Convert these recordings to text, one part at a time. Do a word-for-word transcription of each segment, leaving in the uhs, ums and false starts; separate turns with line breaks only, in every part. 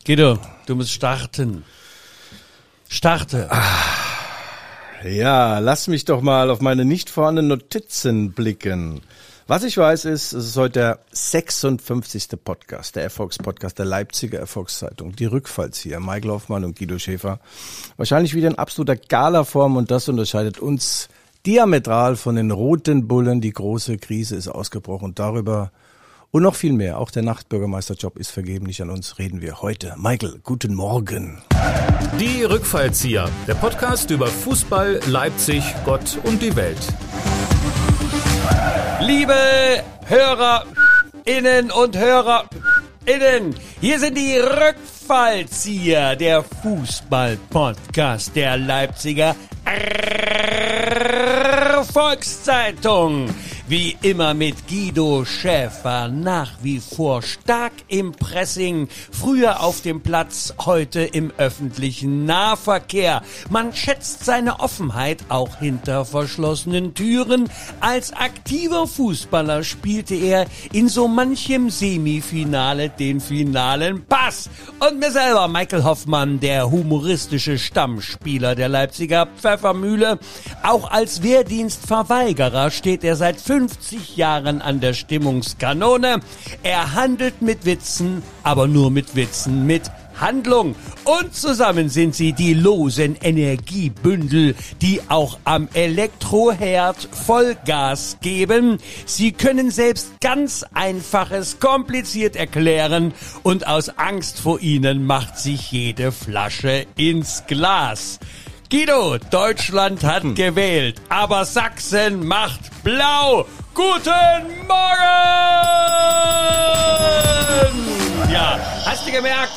Guido, du musst starten. Starte.
Ja, lass mich doch mal auf meine nicht vorhandenen Notizen blicken. Was ich weiß ist, es ist heute der sechsundfünfzigste Podcast, der Erfolgspodcast der Leipziger Erfolgszeitung. Die Rückfallzieher, Michael Hoffmann und Guido Schäfer. Wahrscheinlich wieder in absoluter Galaform und das unterscheidet uns diametral von den roten Bullen. Die große Krise ist ausgebrochen. Darüber und noch viel mehr, auch der Nachtbürgermeisterjob ist vergeben, nicht an uns, reden wir heute. Michael, guten Morgen.
Die Rückfallzieher, der Podcast über Fußball, Leipzig, Gott und die Welt.
Liebe HörerInnen und HörerInnen, hier sind die Rückfallzieher, der Fußball-Podcast der Leipziger Volkszeitung. Wie immer mit Guido Schäfer, nach wie vor stark im Pressing, früher auf dem Platz, heute im öffentlichen Nahverkehr. Man schätzt seine Offenheit auch hinter verschlossenen Türen. Als aktiver Fußballer spielte er in so manchem Semifinale den finalen Pass. Und mir selber, Michael Hoffmann, der humoristische Stammspieler der Leipziger Pfeffermühle. Auch als Wehrdienstverweigerer steht er seit fünfzig Jahren an der Stimmungskanone. Er handelt mit Witzen, aber nur mit Witzen, mit Handlung. Und zusammen sind sie die losen Energiebündel, die auch am Elektroherd Vollgas geben. Sie können selbst ganz Einfaches kompliziert erklären und aus Angst vor ihnen macht sich jede Flasche ins Glas. Guido, Deutschland hat hm. gewählt, aber Sachsen macht blau. Guten Morgen! Ja, hast du gemerkt?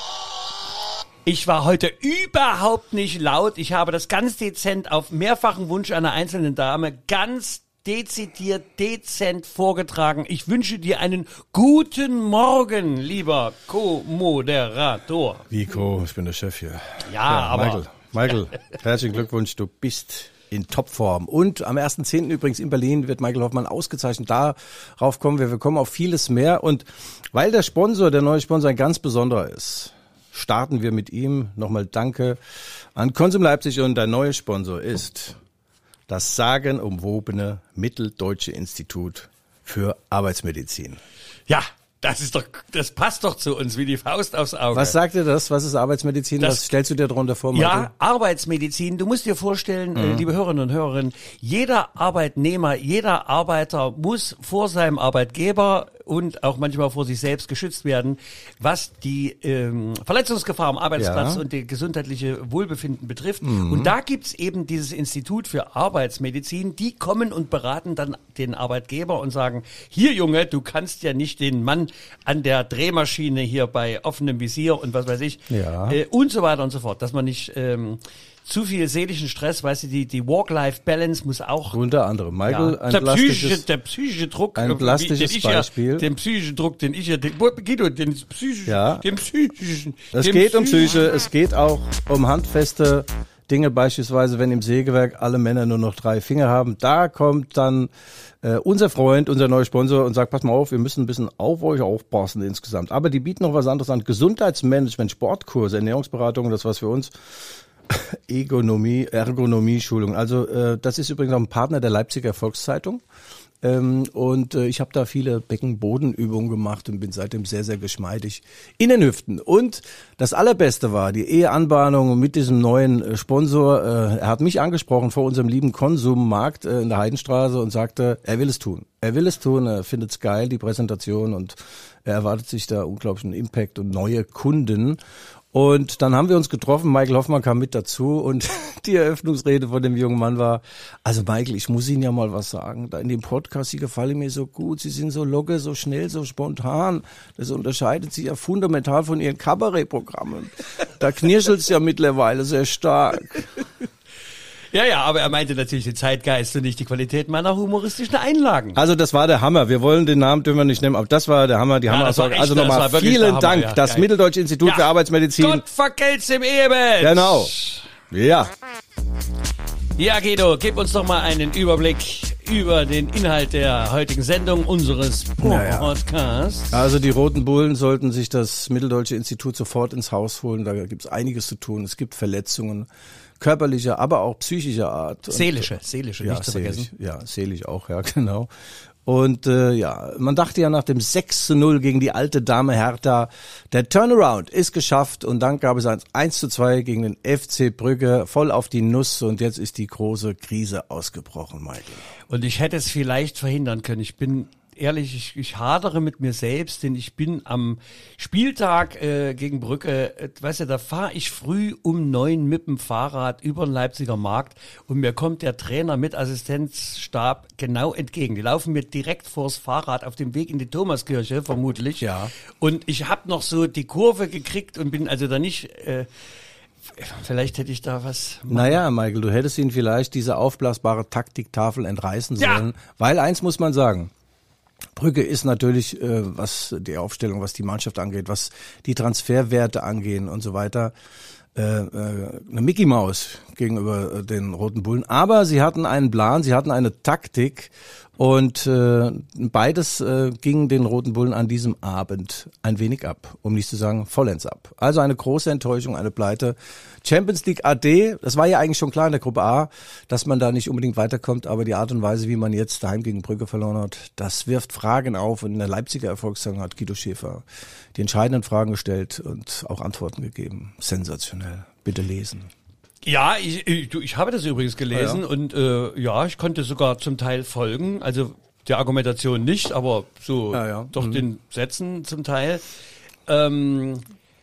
Ich war heute überhaupt nicht laut. Ich habe das ganz dezent auf mehrfachen Wunsch einer einzelnen Dame ganz dezidiert, dezent vorgetragen. Ich wünsche dir einen guten Morgen, lieber Co-Moderator.
Wie Co? Ich bin der Chef hier.
Ja, ja aber...
Michael. Michael, herzlichen Glückwunsch, du bist in Topform. Und am ersten zehnten übrigens in Berlin wird Michael Hoffmann ausgezeichnet. Darauf kommen wir, wir kommen auf vieles mehr. Und weil der Sponsor, der neue Sponsor ein ganz besonderer ist, starten wir mit ihm. Nochmal Danke an Konsum Leipzig und der neue Sponsor ist das sagenumwobene Mitteldeutsche Institut für Arbeitsmedizin.
Ja. Das ist doch, das passt doch zu uns wie die Faust aufs Auge.
Was sagt dir das? Was ist Arbeitsmedizin? Das, Was stellst du dir darunter vor, Michael?
Ja, Arbeitsmedizin. Du musst dir vorstellen, mhm. äh, liebe Hörerinnen und Hörer, jeder Arbeitnehmer, jeder Arbeiter muss vor seinem Arbeitgeber und auch manchmal vor sich selbst geschützt werden, was die ähm, Verletzungsgefahr am Arbeitsplatz ja. und die gesundheitliche Wohlbefinden betrifft. Mhm. Und da gibt's eben dieses Institut für Arbeitsmedizin. Die kommen und beraten dann den Arbeitgeber und sagen, hier Junge, du kannst ja nicht den Mann an der Drehmaschine hier bei offenem Visier und was weiß ich
ja.
äh, und so weiter und so fort, dass man nicht ähm, zu viel seelischen Stress, weißt du, die die Work-Life-Balance muss auch
unter anderem, Michael,
ja,
ein
der
plastisches,
psychische, der psychische Druck,
ein plastisches
den ich
Beispiel,
ja, den psychischen Druck, den ich ja, den, Guido, den psychischen,
ja.
den psychischen,
es
den
geht
psychischen.
um Psyche, es geht auch um handfeste Dinge, beispielsweise, wenn im Sägewerk alle Männer nur noch drei Finger haben, da kommt dann äh, unser Freund, unser neuer Sponsor und sagt, pass mal auf, wir müssen ein bisschen auf euch aufpassen insgesamt. Aber die bieten noch was anderes an, Gesundheitsmanagement, Sportkurse, Ernährungsberatung, das was für uns, Ergonomie, Ergonomie-Schulung. Also äh, das ist übrigens auch ein Partner der Leipziger Volkszeitung. Ähm, und äh, ich habe da viele Beckenbodenübungen gemacht und bin seitdem sehr, sehr geschmeidig in den Hüften. Und das Allerbeste war die Eheanbahnung mit diesem neuen äh, Sponsor. Äh, er hat mich angesprochen vor unserem lieben Konsummarkt äh, in der Heidenstraße und sagte, er will es tun. Er will es tun, er findet es geil, die Präsentation, und er erwartet sich da unglaublichen Impact und neue Kunden. Und dann haben wir uns getroffen, Michael Hoffmann kam mit dazu und die Eröffnungsrede von dem jungen Mann war, also Michael, ich muss Ihnen ja mal was sagen, da in dem Podcast, Sie gefallen mir so gut, Sie sind so locker, so schnell, so spontan, das unterscheidet Sie ja fundamental von Ihren Kabarettprogrammen. Da knirschelt es ja mittlerweile sehr stark.
Ja, ja, aber er meinte natürlich den Zeitgeist und nicht die Qualität meiner humoristischen Einlagen.
Also das war der Hammer. Wir wollen den Namen dürfen wir nicht nehmen, aber das war der Hammer, die
ja,
Hammeraussage. Also nochmal vielen Dank, ja, das geil. Mitteldeutsche Institut ja. für Arbeitsmedizin.
Gott vergelt's im Ehebett.
Genau. Ja.
Ja, Guido, gib uns doch mal einen Überblick über den Inhalt der heutigen Sendung unseres
Naja.
Podcasts.
Also die Roten Bullen sollten sich das Mitteldeutsche Institut sofort ins Haus holen. Da gibt es einiges zu tun. Es gibt Verletzungen körperlicher, aber auch psychischer Art.
Seelische, seelische,
ja,
nicht zu
seelisch,
vergessen.
ja, seelisch auch, ja, genau. Und äh, ja, man dachte ja nach dem sechs zu null gegen die alte Dame Hertha, der Turnaround ist geschafft und dann gab es ein eins zu zwei gegen den F C Brügge, voll auf die Nuss und jetzt ist die große Krise ausgebrochen, Michael.
Und ich hätte es vielleicht verhindern können. Ich bin ehrlich, ich, ich hadere mit mir selbst, denn ich bin am Spieltag äh, gegen Brügge, äh, weißt du, da fahre ich früh um neun mit dem Fahrrad über den Leipziger Markt und mir kommt der Trainer mit Assistenzstab genau entgegen. Die laufen mir direkt vors Fahrrad auf dem Weg in die Thomaskirche, vermutlich.
Ja.
Und ich habe noch so die Kurve gekriegt und bin also da nicht... Äh, Vielleicht hätte ich da was...
Naja, Michael, du hättest ihn vielleicht diese aufblasbare Taktiktafel entreißen
Ja.
sollen, weil eins muss man sagen, Brügge ist natürlich, äh, was die Aufstellung, was die Mannschaft angeht, was die Transferwerte angehen und so weiter, äh, äh, eine Mickey Maus gegenüber äh, den Roten Bullen. Aber sie hatten einen Plan, sie hatten eine Taktik und äh, beides äh, ging den Roten Bullen an diesem Abend ein wenig ab, um nicht zu sagen vollends ab. Also eine große Enttäuschung, eine Pleite. Champions League A D, das war ja eigentlich schon klar in der Gruppe A, dass man da nicht unbedingt weiterkommt, aber die Art und Weise, wie man jetzt daheim gegen Brügge verloren hat, das wirft Fragen auf. Und in der Leipziger Erfolgssaison hat Guido Schäfer die entscheidenden Fragen gestellt und auch Antworten gegeben. Sensationell. Bitte lesen.
Ja, ich, ich, du, ich habe das übrigens gelesen
Ah, ja.
und äh, ja, ich konnte sogar zum Teil folgen, also der Argumentation nicht, aber so
Ja, ja.
doch
Mhm.
den Sätzen zum Teil. Ähm,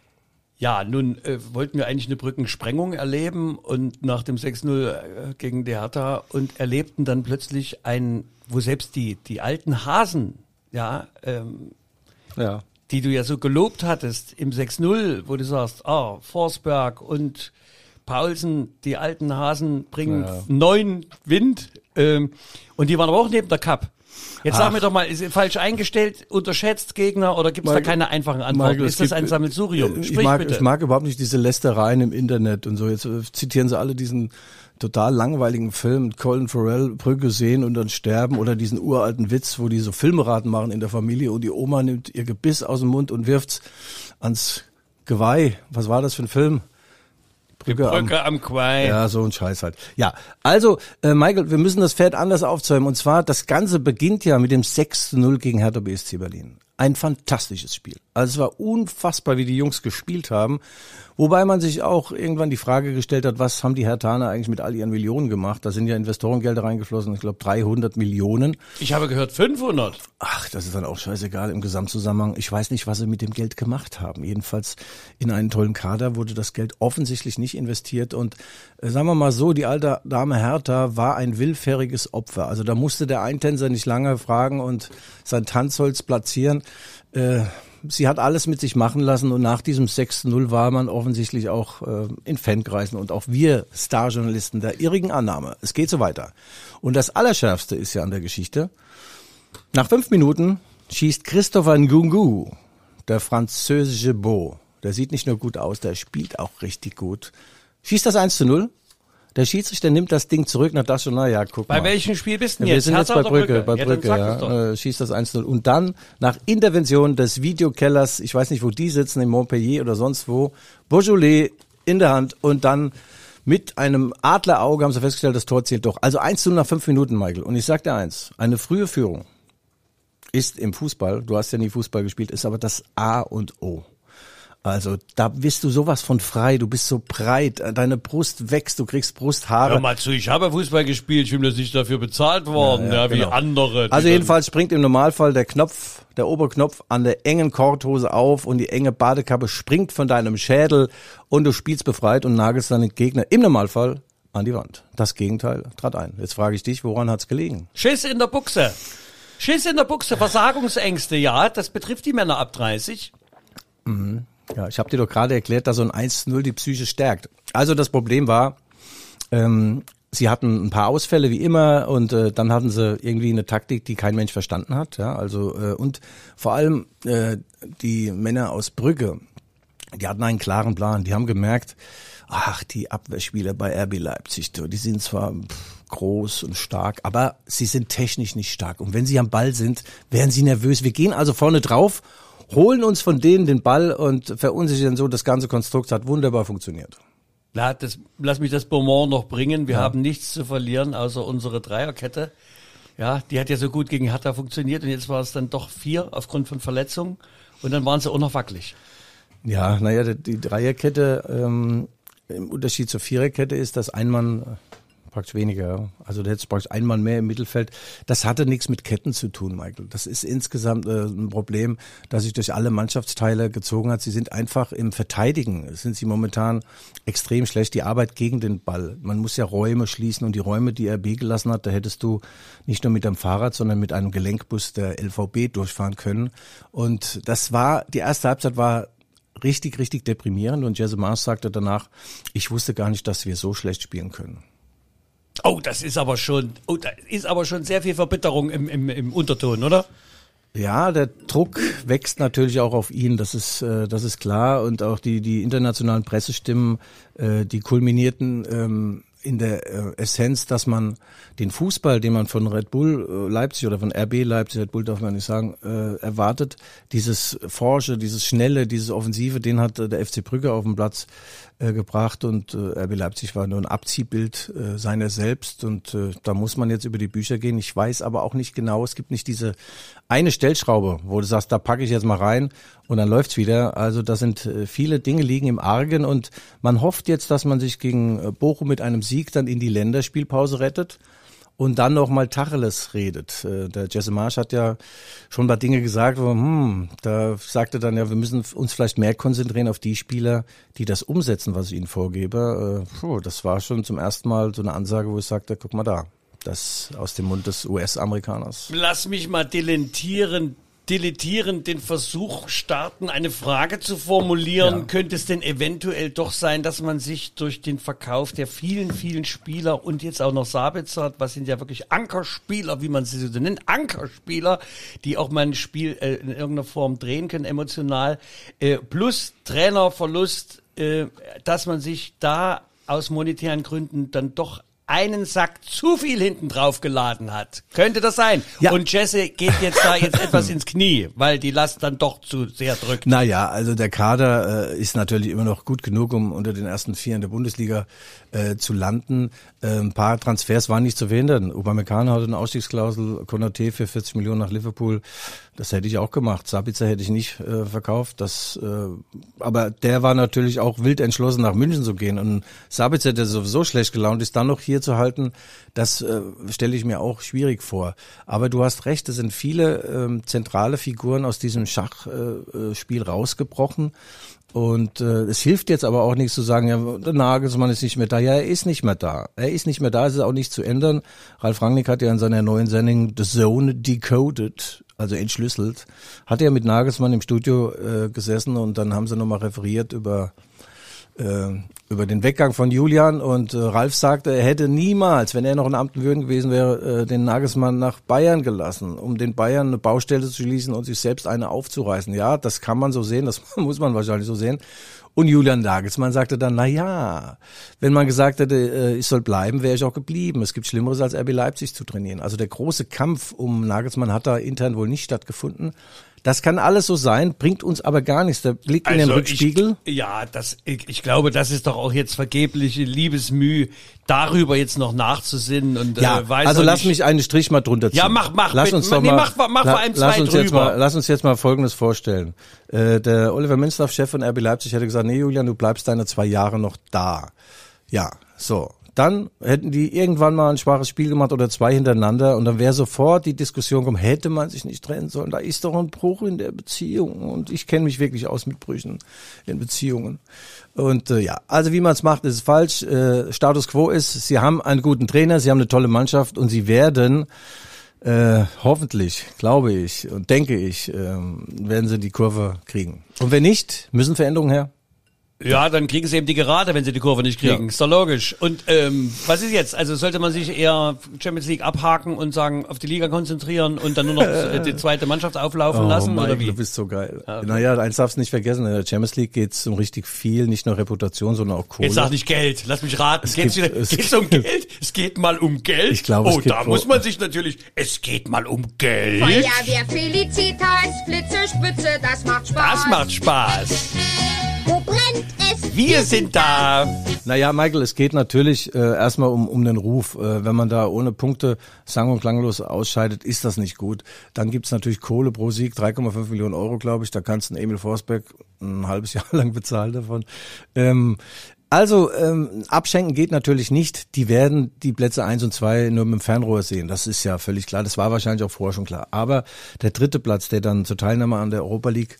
ja, nun äh, wollten wir eigentlich eine Brückensprengung erleben und nach dem sechs null äh, gegen die Hertha und erlebten dann plötzlich ein, wo selbst die die alten Hasen, ja, ähm,
Ja.
die du ja so gelobt hattest im sechs null, wo du sagst, ah, Forsberg und Paulsen, die alten Hasen bringen
Ja.
neuen Wind, ähm, und die waren aber auch neben der Cup. Jetzt
Ach.
sag mir doch mal, ist falsch eingestellt, unterschätzt Gegner oder gibt es da
Michael-
keine einfachen Antworten?
Michael, es
ist das
gibt-
ein Sammelsurium?
Ich
Sprich
mag,
bitte.
ich mag überhaupt nicht diese Lästereien im Internet und so. Jetzt äh, zitieren sie alle diesen total langweiligen Film mit Colin Farrell, Brügge sehen und dann sterben oder diesen uralten Witz, wo die so Filmeraten machen in der Familie und die Oma nimmt ihr Gebiss aus dem Mund und wirft's ans Geweih. Was war das für ein Film? Brügge, am-
Brücke am Quai.
Ja, so ein Scheiß halt. Ja, also äh, Michael, wir müssen das Pferd anders aufzäumen. Und zwar, das Ganze beginnt ja mit dem sechs zu null gegen Hertha B S C Berlin. Ein fantastisches Spiel. Also es war unfassbar, wie die Jungs gespielt haben. Wobei man sich auch irgendwann die Frage gestellt hat, was haben die Herthaner eigentlich mit all ihren Millionen gemacht? Da sind ja Investorengelder reingeflossen, ich glaube dreihundert Millionen.
Ich habe gehört fünfhundert.
Ach, das ist dann auch scheißegal im Gesamtzusammenhang. Ich weiß nicht, was sie mit dem Geld gemacht haben. Jedenfalls in einen tollen Kader wurde das Geld offensichtlich nicht investiert. Und äh, sagen wir mal so, die alte Dame Hertha war ein willfähriges Opfer. Also da musste der Eintänzer nicht lange fragen und sein Tanzholz platzieren. Äh, sie hat alles mit sich machen lassen und nach diesem sechs zu null war man offensichtlich auch äh, in Fankreisen und auch wir Starjournalisten der irrigen Annahme. Es geht so weiter. Und das Allerschärfste ist ja an der Geschichte, nach fünf Minuten schießt Christopher Ngungu, der französische Beau. Der sieht nicht nur gut aus, der spielt auch richtig gut. Schießt das eins zu null. Der Schiedsrichter nimmt das Ding zurück nach das schon, na ja, guck
Bei
mal.
welchem Spiel bist du
Ja,
denn
wir
jetzt?
sind jetzt
Hertha
bei
oder
Brügge, bei
Ja, dann
Brügge,
sag es doch.
ja, äh, schießt das eins zu null. Und dann, nach Intervention des Videokellers, ich weiß nicht, wo die sitzen, in Montpellier oder sonst wo, Beaujolais in der Hand und dann mit einem Adlerauge haben sie festgestellt, das Tor zählt doch. Also eins zu null nach fünf Minuten, Michael. Und ich sag dir eins, eine frühe Führung ist im Fußball, du hast ja nie Fußball gespielt, ist aber das A und O. Also da bist du sowas von frei, du bist so breit, deine Brust wächst, du kriegst Brusthaare.
Hör mal zu, ich habe Fußball gespielt, ich bin jetzt nicht dafür bezahlt worden, ja,
Ja, ja,
wie
genau.
andere. die
Also
dann-
jedenfalls springt im Normalfall der Knopf, der Oberknopf an der engen Korthose auf und die enge Badekappe springt von deinem Schädel und du spielst befreit und nagelst deinen Gegner im Normalfall an die Wand. Das Gegenteil trat ein. Jetzt frage ich dich, woran hat's gelegen?
Schiss in der Buchse. Schiss in der Buchse, Versagungsängste, ja, das betrifft die Männer ab dreißig.
Ja, ich habe dir doch gerade erklärt, dass so ein eins zu null die Psyche stärkt. Also das Problem war, ähm, sie hatten ein paar Ausfälle wie immer und äh, dann hatten sie irgendwie eine Taktik, die kein Mensch verstanden hat. Ja, also äh, und vor allem äh, die Männer aus Brügge, die hatten einen klaren Plan. Die haben gemerkt, ach, die Abwehrspieler bei R B Leipzig, die sind zwar pff, groß und stark, aber sie sind technisch nicht stark. Und wenn sie am Ball sind, werden sie nervös. Wir gehen also vorne drauf, holen uns von denen den Ball und verunsichern so das ganze Konstrukt. Hat wunderbar funktioniert.
Na, das, lass mich das Beaumont noch bringen. Wir
Ja.
haben nichts zu verlieren, außer unsere Dreierkette. Ja, die hat ja so gut gegen Hertha funktioniert und jetzt war es dann doch vier aufgrund von Verletzungen und dann waren sie auch noch wackelig.
Ja, naja, die, die Dreierkette ähm, im Unterschied zur Viererkette ist, dass ein Mann äh, praktisch weniger, also da hättest du praktisch ein Mann mehr im Mittelfeld. Das hatte nichts mit Ketten zu tun, Michael. Das ist insgesamt äh, ein Problem, das sich durch alle Mannschaftsteile gezogen hat. Sie sind einfach im Verteidigen, sind sie momentan extrem schlecht. Die Arbeit gegen den Ball. Man muss ja Räume schließen und die Räume, die R B gelassen hat, da hättest du nicht nur mit einem Fahrrad, sondern mit einem Gelenkbus der L V B durchfahren können. Und das war, die erste Halbzeit war richtig, richtig deprimierend und Jesse Marsch sagte danach, ich wusste gar nicht, dass wir so schlecht spielen können.
Oh, das ist aber schon, oh, da ist aber schon sehr viel Verbitterung im, im, im Unterton, oder?
Ja, der Druck wächst natürlich auch auf ihn, das ist, äh, das ist klar und auch die, die internationalen Pressestimmen, äh, die kulminierten, ähm, in der äh, Essenz, dass man den Fußball, den man von Red Bull äh, Leipzig oder von R B Leipzig, Red Bull darf man nicht sagen, äh, erwartet, dieses Forsche, dieses Schnelle, dieses Offensive, den hat äh, der F C Brügge auf den Platz äh, gebracht und äh, R B Leipzig war nur ein Abziehbild äh, seiner selbst und äh, da muss man jetzt über die Bücher gehen. Ich weiß aber auch nicht genau, es gibt nicht diese eine Stellschraube, wo du sagst, da packe ich jetzt mal rein und dann läuft's wieder. Also da sind äh, viele Dinge liegen im Argen und man hofft jetzt, dass man sich gegen äh, Bochum mit einem Sieg dann in die Länderspielpause rettet und dann noch mal Tacheles redet. Äh, der Jesse Marsch hat ja schon ein paar Dinge gesagt, wo, hm, da sagte dann ja, wir müssen uns vielleicht mehr konzentrieren auf die Spieler, die das umsetzen, was ich ihnen vorgebe. Äh, puh, das war schon zum ersten Mal so eine Ansage, wo ich sagte, guck mal da, das aus dem Mund des U S-Amerikaners.
Lass mich mal dilettieren, dilettieren, den Versuch starten, eine Frage zu formulieren.
Ja.
Könnte es denn eventuell doch sein, dass man sich durch den Verkauf der vielen, vielen Spieler und jetzt auch noch Sabitzer, was sind ja wirklich Ankerspieler, wie man sie so nennt, Ankerspieler, die auch mal ein Spiel äh, in irgendeiner Form drehen können, emotional, äh, plus Trainerverlust, äh, dass man sich da aus monetären Gründen dann doch einen Sack zu viel hinten drauf geladen hat. Könnte das sein?
Ja.
Und Jesse geht jetzt da jetzt etwas ins Knie, weil die Last dann doch zu sehr drückt.
Naja, also der Kader äh, ist natürlich immer noch gut genug, um unter den ersten vier in der Bundesliga äh, zu landen. Äh, ein paar Transfers waren nicht zu verhindern. Upamecano hatte eine Ausstiegsklausel, Konaté für vierzig Millionen nach Liverpool. Das hätte ich auch gemacht. Sabitzer hätte ich nicht äh, verkauft. Das, äh, aber der war natürlich auch wild entschlossen, nach München zu gehen. Und Sabitzer, der sowieso schlecht gelaunt ist, dann noch hier zu halten, das äh, stelle ich mir auch schwierig vor. Aber du hast recht, es sind viele ähm, zentrale Figuren aus diesem Schachspiel äh, rausgebrochen. Und äh, es hilft jetzt aber auch nichts zu sagen, ja, der Nagelsmann ist nicht mehr da. Ja, er ist nicht mehr da. Er ist nicht mehr da, es ist auch nicht zu ändern. Ralf Rangnick hat ja in seiner neuen Sendung The Zone Decoded, also entschlüsselt, hat er mit Nagelsmann im Studio äh, gesessen und dann haben sie nochmal referiert über äh, über den Weggang von Julian und äh, Ralf sagte, er hätte niemals, wenn er noch in Amt und Würden gewesen wäre, äh, den Nagelsmann nach Bayern gelassen, um den Bayern eine Baustelle zu schließen und sich selbst eine aufzureißen. Ja, das kann man so sehen, das muss man wahrscheinlich so sehen. Und Julian Nagelsmann sagte dann, na ja, wenn man gesagt hätte, äh, ich soll bleiben, wäre ich auch geblieben. Es gibt Schlimmeres als R B Leipzig zu trainieren. Also der große Kampf um Nagelsmann hat da intern wohl nicht stattgefunden. Das kann alles so sein, bringt uns aber gar nichts. Der Blick in
Also
den Rückspiegel.
Ich, ja, das, ich, ich glaube, das ist doch auch jetzt vergebliche Liebesmüh, darüber jetzt noch nachzusinnen und
Ja,
äh, weiß
also
auch
lass
nicht.
mich einen Strich mal drunter ziehen.
Ja, mach, mach,
Lass
bitte.
uns doch
Nee,
mal,
mach, mach
la-
vor allem
lass
zwei
uns jetzt mal,
drüber.
lass uns jetzt mal Folgendes vorstellen. Äh, der Oliver Minzlaff, Chef von R B Leipzig, hätte gesagt, nee, Julian, du bleibst deine zwei Jahre noch da. Ja, so. Dann hätten die irgendwann mal ein schwaches Spiel gemacht oder zwei hintereinander und dann wäre sofort die Diskussion gekommen, hätte man sich nicht trennen sollen, da ist doch ein Bruch in der Beziehung und ich kenne mich wirklich aus mit Brüchen in Beziehungen. Und äh, ja, also wie man es macht, ist es falsch. Äh, Status Quo ist, sie haben einen guten Trainer, sie haben eine tolle Mannschaft und sie werden äh, hoffentlich, glaube ich und denke ich, äh, werden sie die Kurve kriegen. Und wenn nicht, müssen Veränderungen her.
Ja, dann kriegen sie eben die Gerade, wenn sie die Kurve nicht kriegen.
Ja.
Ist doch logisch. Und ähm, was ist jetzt? Also sollte man sich eher Champions League abhaken und sagen, auf die Liga konzentrieren und dann nur noch äh, die zweite Mannschaft auflaufen
Oh,
lassen
Michael,
oder wie?
du bist so geil.
Okay.
Naja, eins darfst du nicht vergessen, in der Champions League geht's um richtig viel, nicht nur Reputation, sondern auch Kohle.
Jetzt sag nicht Geld, lass mich raten.
Es
Geht's,
gibt-
wieder,
es
geht's um Geld? Es geht mal um Geld?
Ich glaube, es
oh,
gibt
da
wohl-
muss man sich natürlich, es geht mal um Geld.
Feuerwehr Felicitas, Blitze, Spitze, das macht Spaß.
Das macht Spaß.
Wo brennt es?
Wir sind da.
Naja, Michael, es geht natürlich äh, erstmal um, um den Ruf. Äh, wenn man da ohne Punkte sang- und klanglos ausscheidet, ist das nicht gut. Dann gibt's natürlich Kohle pro Sieg, drei Komma fünf Millionen Euro, glaube ich. Da kannst du einen Emil Forsberg ein halbes Jahr lang bezahlen davon. Ähm, Also, ähm, abschenken geht natürlich nicht. Die werden die Plätze eins und zwei nur mit dem Fernrohr sehen. Das ist ja völlig klar. Das war wahrscheinlich auch vorher schon klar. Aber der dritte Platz, der dann zur Teilnahme an der Europa League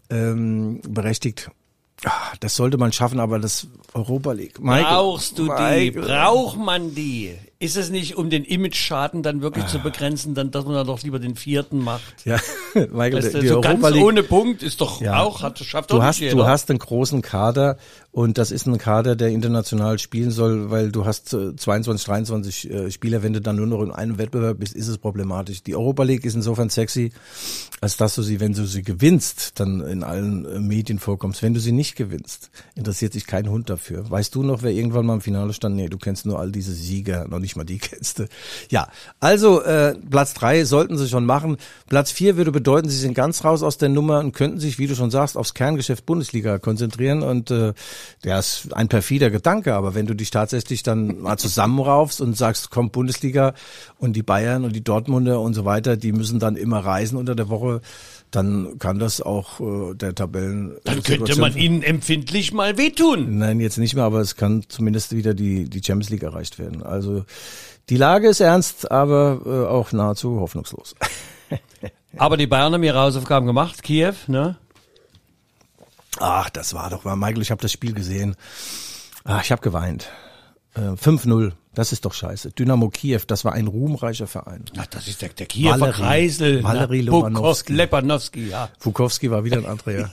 ähm, berechtigt, ah, das sollte man schaffen, aber das Europa League. Michael,
Brauchst du die?
Michael.
Braucht man die? Ist es nicht, um den Image-Schaden dann wirklich zu begrenzen, dann, dass man dann doch lieber den vierten macht?
Ja, Michael,
Weißt du,
die
so
Europa
ganz
League.
ohne Punkt ist doch
Ja.
auch, hat, schafft
Du
doch
hast,
nicht
du
jeder.
hast einen großen Kader und das ist ein Kader, der international spielen soll, weil du hast äh, zweiundzwanzig, dreiundzwanzig äh, Spieler. Wenn du dann nur noch in einem Wettbewerb bist, ist es problematisch. Die Europa League ist insofern sexy, als dass du sie, wenn du sie gewinnst, dann in allen äh, Medien vorkommst. Wenn du sie nicht gewinnst, interessiert sich kein Hund dafür. Weißt du noch, wer irgendwann mal im Finale stand? Nee, du kennst nur all diese Sieger, noch nicht mal die kennst du. Ja, also äh, Platz drei sollten sie schon machen. Platz vier würde bedeuten, sie sind ganz raus aus der Nummer und könnten sich, wie du schon sagst, aufs Kerngeschäft Bundesliga konzentrieren. Und äh, der ist ein perfider Gedanke, aber wenn du dich tatsächlich dann mal zusammenraufst und sagst, komm, Bundesliga und die Bayern und die Dortmunder und so weiter, die müssen dann immer reisen unter der Woche, dann kann das auch äh, der Tabellen...
Dann könnte man ihnen empfindlich mal wehtun.
Nein, jetzt nicht mehr, aber es kann zumindest wieder die die Champions League erreicht werden. Also die Lage ist ernst, aber äh, auch nahezu hoffnungslos.
Aber die Bayern haben ihre Hausaufgaben gemacht, Kiew, ne?
Ach, das war doch mal, Michael, ich habe das Spiel gesehen. Ach, ich habe geweint. Äh, fünf null, das ist doch scheiße. Dynamo Kiew, das war ein ruhmreicher Verein.
Ach, das ist der, der Kiewer
Valery-
Kreisel.
Valery
na,
Lobanowski.
Bukowski, Lepanowski, ja.
Fukowski war wieder ein anderer, ja.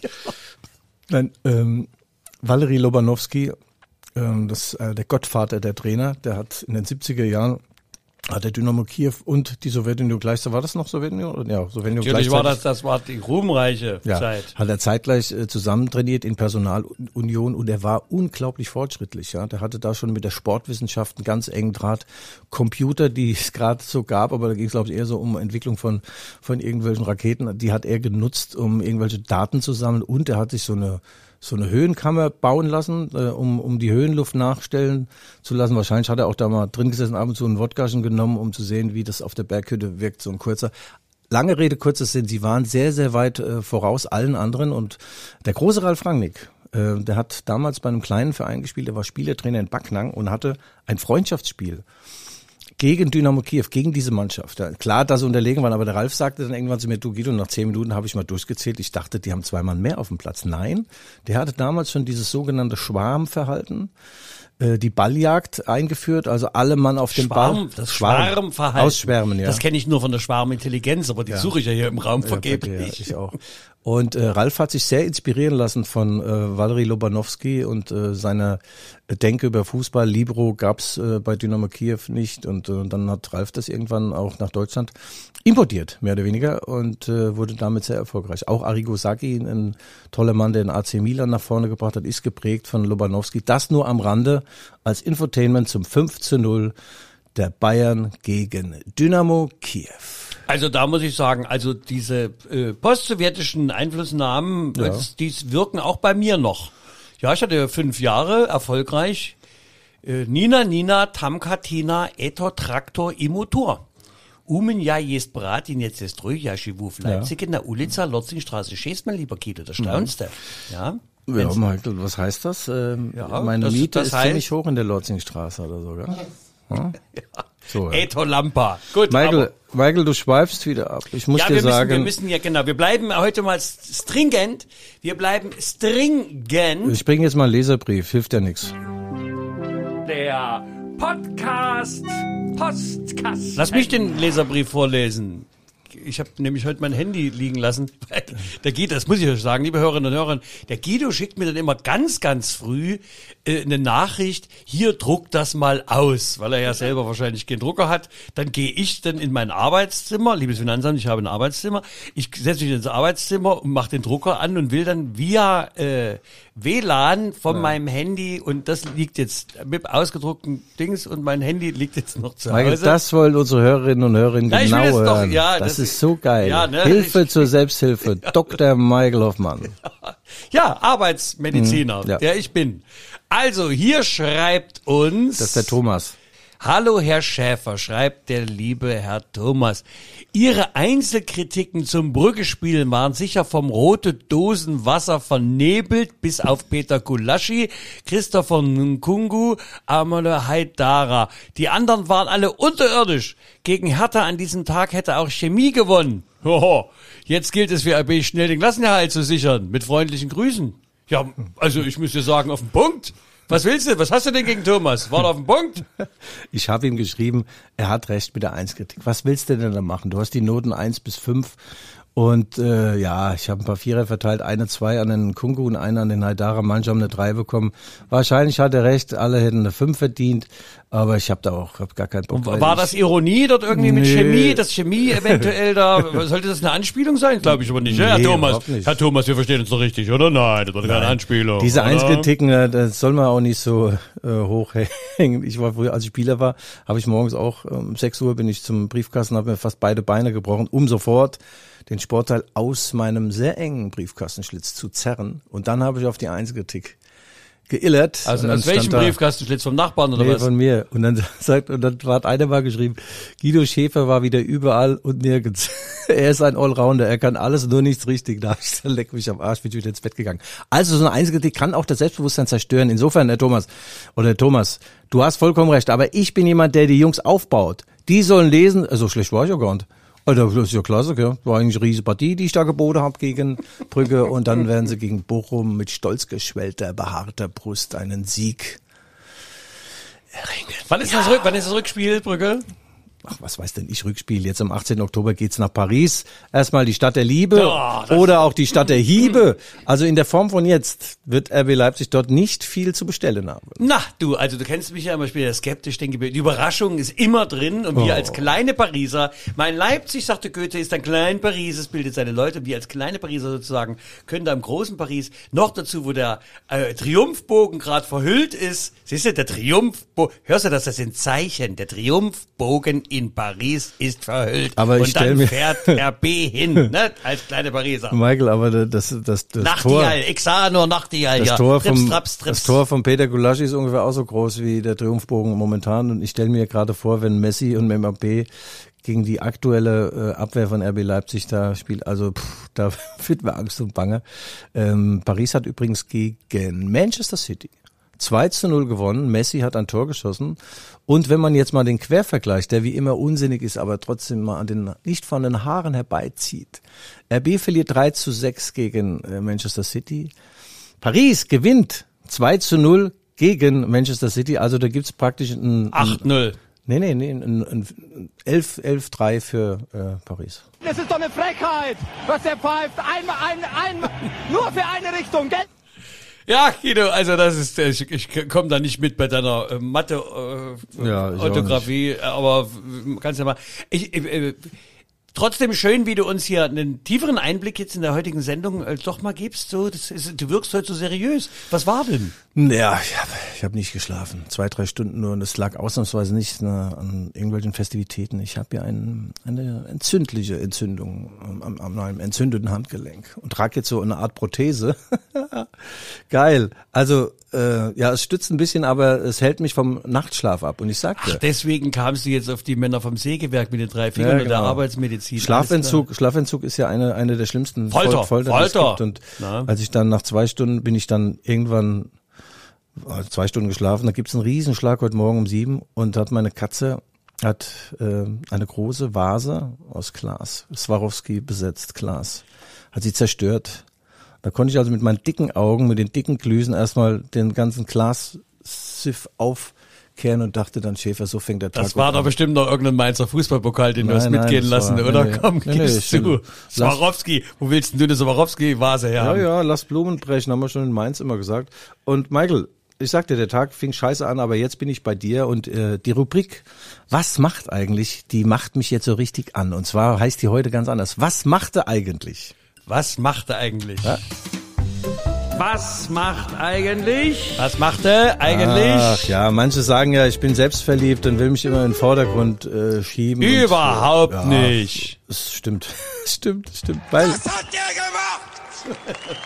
Nein, ähm, Valery Lobanowski, ähm, das äh, der Gottvater der Trainer, der hat in den siebziger Jahren hat der Dynamo Kiew und die Sowjetunion gleich, war das noch Sowjetunion? Ja, Sowjetunion
Natürlich war
gleichzeitig.
das, das war die ruhmreiche
Ja,
Zeit.
hat er zeitgleich äh, zusammen trainiert in Personalunion und er war unglaublich fortschrittlich. Ja, der hatte da schon mit der Sportwissenschaft einen ganz engen Draht. Computer, die es gerade so gab, aber da ging es glaube ich eher so um Entwicklung von von irgendwelchen Raketen. Die hat er genutzt, um irgendwelche Daten zu sammeln und er hat sich so eine so eine Höhenkammer bauen lassen, äh, um um die Höhenluft nachstellen zu lassen. Wahrscheinlich hat er auch da mal drin gesessen, ab und zu einen Wodkaschen genommen, um zu sehen, wie das auf der Berghütte wirkt, so ein kurzer. Lange Rede, kurzer Sinn, sie waren sehr, sehr weit äh, voraus allen anderen und der große Ralf Rangnick, äh, der hat damals bei einem kleinen Verein gespielt, der war Spielertrainer in Backnang und hatte ein Freundschaftsspiel gegen Dynamo Kiew, gegen diese Mannschaft. Ja, klar, dass sie unterlegen waren, aber der Ralf sagte dann irgendwann zu mir, du Guido, nach zehn Minuten habe ich mal durchgezählt, ich dachte, die haben zwei Mann mehr auf dem Platz. Nein, der hatte damals schon dieses sogenannte Schwarmverhalten, äh, die Balljagd eingeführt, also alle Mann auf dem Ball.
Schwarm, das Schwarmverhalten.
Ausschwärmen, ja.
Das kenne ich nur von der Schwarmintelligenz, aber die
Ja.
suche ich ja hier im Raum
Ja,
vergeblich.
ich auch. Und äh, Ralf hat sich sehr inspirieren lassen von äh, Valery Lobanowski und äh, seiner Denke über Fußball. Libero gab's äh, bei Dynamo Kiew nicht und äh, dann hat Ralf das irgendwann auch nach Deutschland importiert, mehr oder weniger, und äh, wurde damit sehr erfolgreich. Auch Arrigo Sacchi, ein toller Mann, der den A C Milan nach vorne gebracht hat, ist geprägt von Lobanowski. Das nur am Rande als Infotainment zum fünf zu null der Bayern gegen Dynamo Kiew.
Also da muss ich sagen, also diese äh, postsowjetischen Einflussnahmen,
Ja.
das, dies wirken auch bei mir noch. Ja, ich hatte fünf Jahre erfolgreich äh, Nina, Nina, Tamka, Tina, Eto, Traktor, Imotor. Umen ja jest Bratin, jetzt ist ruhig, ja, Schiwuf, Leipzig, in der Ulica, Lotzingstraße, schießt mein lieber Kito, das staunst du. Ja.
Ja, Michael, was heißt das? Ähm,
Ja,
meine
das-
Miete
das
ist
heißt-
ziemlich hoch in der Lotzingstraße oder so, gell? Ja? So, ja.
Eto Lampa. Gut,
Michael, Michael, du schweifst wieder ab. Ich muss
ja,
dir
wir
sagen,
müssen, wir müssen ja, genau, wir bleiben heute mal stringent, wir bleiben stringent.
ich bringe jetzt mal einen Leserbrief, hilft ja nichts.
Der Podcast Postkast. Lass mich den Leserbrief vorlesen. ich habe nämlich heute mein Handy liegen lassen. Der Guido, das muss ich euch sagen, liebe Hörerinnen und Hörer, der Guido schickt mir dann immer ganz, ganz früh äh, eine Nachricht, hier druck das mal aus, weil er ja selber wahrscheinlich keinen Drucker hat. Dann gehe ich dann in mein Arbeitszimmer, liebes Finanzamt, ich habe ein Arbeitszimmer, ich setze mich ins Arbeitszimmer und mache den Drucker an und will dann via äh, W L A N von ja. meinem Handy, und das liegt jetzt mit ausgedruckten Dings und mein Handy liegt jetzt noch zu
Michael,
Hause.
Das wollen unsere Hörerinnen und Hörer genau
ja,
hören.
Doch, ja,
das,
das
ist so geil.
Ja, ne?
Hilfe
ich,
zur Selbsthilfe. Ja. Doktor Michael Hoffmann.
Ja, Arbeitsmediziner, mhm, ja. der ich bin. Also, hier schreibt uns...
Das ist der Thomas.
Hallo Herr Schäfer, schreibt der liebe Herr Thomas. Ihre Einzelkritiken zum Brüggespiel waren sicher vom rote Dosenwasser vernebelt bis auf Peter Gulaschi, Christopher Nkungu, Amale Haidara. Die anderen waren alle unterirdisch. Gegen Hertha an diesem Tag hätte auch Chemie gewonnen. Hoho. Jetzt gilt es für R B schnell den Klassenerhalt zu sichern. Mit freundlichen Grüßen. Ja, also ich muss dir sagen, auf den Punkt. Was willst du? Was hast du denn gegen Thomas? War auf den Punkt?
Ich habe ihm geschrieben, er hat recht mit der Einskritik. Was willst du denn da machen? Du hast die Noten eins bis fünf und äh, ja, ich habe ein paar Vierer verteilt, eine zwei an den Kungu und eine an den Haidara. Manche haben eine drei bekommen. Wahrscheinlich hat er recht, alle hätten eine fünf verdient, aber ich habe da auch hab gar keinen Bock.
War das Ironie dort irgendwie nee. mit Chemie? Das Chemie eventuell da, sollte das eine Anspielung sein? Glaube ich aber nicht. Nee, Herr Thomas, nicht. Herr Thomas, wir verstehen uns doch richtig, oder? Nein, das war keine Anspielung.
Diese Einskritiken, das soll man auch nicht so äh, hochhängen. Ich war früher, als ich Spieler war, habe ich morgens auch um sechs Uhr bin ich zum Briefkasten, habe mir fast beide Beine gebrochen, um sofort den Sportteil aus meinem sehr engen Briefkastenschlitz zu zerren. Und dann habe ich auf die Einskritik geillert.
Also aus welchem Briefkastenschlitz, vom Nachbarn oder
nee,
was?
Von mir. Und dann sagt, und dann hat einer mal geschrieben, Guido Schäfer war wieder überall und nirgends. Er ist ein Allrounder, er kann alles, nur nichts richtig. Da hab ich gesagt, leck mich am Arsch, bin ich wieder ins Bett gegangen. Also so eine Einskritik kann auch das Selbstbewusstsein zerstören. Insofern, Herr Thomas, oder Thomas, du hast vollkommen recht, aber ich bin jemand, der die Jungs aufbaut. Die sollen lesen, so schlecht war ich ja gar nicht. Also das ist ja klasse, gell? War eigentlich eine riesige Partie, die ich da geboten habe gegen Brügge. Und dann werden sie gegen Bochum mit stolz geschwellter, behaarter Brust einen Sieg erringen.
Wann ist, ja. das, Rück, wann ist das Rückspiel, Brügge?
Ach, was weiß denn ich, Rückspiel. Jetzt am achtzehnten Oktober geht's nach Paris. Erstmal die Stadt der Liebe oh, oder auch die Stadt der Hiebe. Also in der Form von jetzt wird R B Leipzig dort nicht viel zu bestellen haben.
Na, du, also du kennst mich ja immer, ich bin ja skeptisch, denke, die Überraschung ist immer drin. Und wir oh. als kleine Pariser, mein Leipzig, sagte Goethe, ist ein klein Paris, es bildet seine Leute. Wir als kleine Pariser sozusagen können da im großen Paris, noch dazu, wo der äh, Triumphbogen gerade verhüllt ist, siehst du, der Triumphbogen, hörst du das, das sind Zeichen, der Triumphbogen in Paris ist verhüllt.
Aber ich
und dann
mir
fährt R B hin, ne, als kleine Pariser.
Michael, aber das, das, das
Nachtigall, Tor, Exano, Nachtigall,
das
ja.
Tor
Trips,
vom,
traps, trips.
Das Tor von Peter Gulaschi ist ungefähr auch so groß wie der Triumphbogen momentan. Und ich stelle mir gerade vor, wenn Messi und Mbappé gegen die aktuelle äh, Abwehr von R B Leipzig da spielt, also pff, da wird mir Angst und Bange. Ähm, Paris hat übrigens gegen Manchester City zwei zu null gewonnen. Messi hat ein Tor geschossen. Und wenn man jetzt mal den Quervergleich, der wie immer unsinnig ist, aber trotzdem mal an den, nicht von den Haaren herbeizieht. R B verliert drei zu sechs gegen äh, Manchester City. Paris gewinnt zwei zu null gegen Manchester City. Also da gibt's praktisch ein...
acht null.
Nee, nee, nee, ein, ein elf drei für äh, Paris.
Das ist doch eine Frechheit, was der pfeift. Einmal, ein, ein, nur für eine Richtung, gell?
Ja, Guido, also das ist, ich, ich komme da nicht mit bei deiner äh, Mathe, äh, ja, Orthographie, aber kannst ja mal. Ich, ich, äh, trotzdem schön, wie du uns hier einen tieferen Einblick jetzt in der heutigen Sendung äh, doch mal gibst. So, das ist, du wirkst heute so seriös. Was war denn?
Ja, ich habe ich hab nicht geschlafen. Zwei, drei Stunden nur und es lag ausnahmsweise nicht ne, an irgendwelchen Festivitäten. Ich habe ja ein, eine entzündliche Entzündung am, an meinem entzündeten Handgelenk und trage jetzt so eine Art Prothese. Geil. Also äh, ja, es stützt ein bisschen, aber es hält mich vom Nachtschlaf ab. Und ich sagte,
ach, deswegen kamst du jetzt auf die Männer vom Sägewerk mit den drei Fingern ja, genau. und der Arbeitsmedizin.
Schlafentzug, Schlafentzug ist ja eine eine der schlimmsten
Folter,
Folter,
Folter.
die es gibt. Und Na. als ich dann nach zwei Stunden bin ich dann irgendwann zwei Stunden geschlafen. Da gibt's einen Riesenschlag heute Morgen um sieben und hat meine Katze hat äh, eine große Vase aus Glas, Swarovski besetzt Glas, hat sie zerstört. Da konnte ich also mit meinen dicken Augen, mit den dicken Glüsen erstmal den ganzen Glassiff auf kehren und dachte dann, Schäfer, so fängt der Tag an.
Das war doch bestimmt noch irgendein Mainzer Fußballpokal, den du hast
Nein,
mitgehen
nein, das
lassen,
war-
oder?
nee, nee.
Komm,
Nee, nee,
gib's
stimmt.
zu. Swarovski, wo willst denn du eine Swarovski-Vase her
Ja,
haben?
ja, lass Blumen brechen, haben wir schon in Mainz immer gesagt. Und Michael, ich sag dir, der Tag fing scheiße an, aber jetzt bin ich bei dir und äh, die Rubrik, was macht eigentlich, die macht mich jetzt so richtig an. Und zwar heißt die heute ganz anders. Was machte eigentlich?
Was macht er eigentlich?
Ja.
Was macht eigentlich? Was macht er eigentlich?
Ach ja, manche sagen ja, ich bin selbstverliebt und will mich immer in den Vordergrund äh, schieben.
Überhaupt
und, äh, ja,
nicht.
Das stimmt, stimmt, stimmt. Weil,
Was hat der gemacht?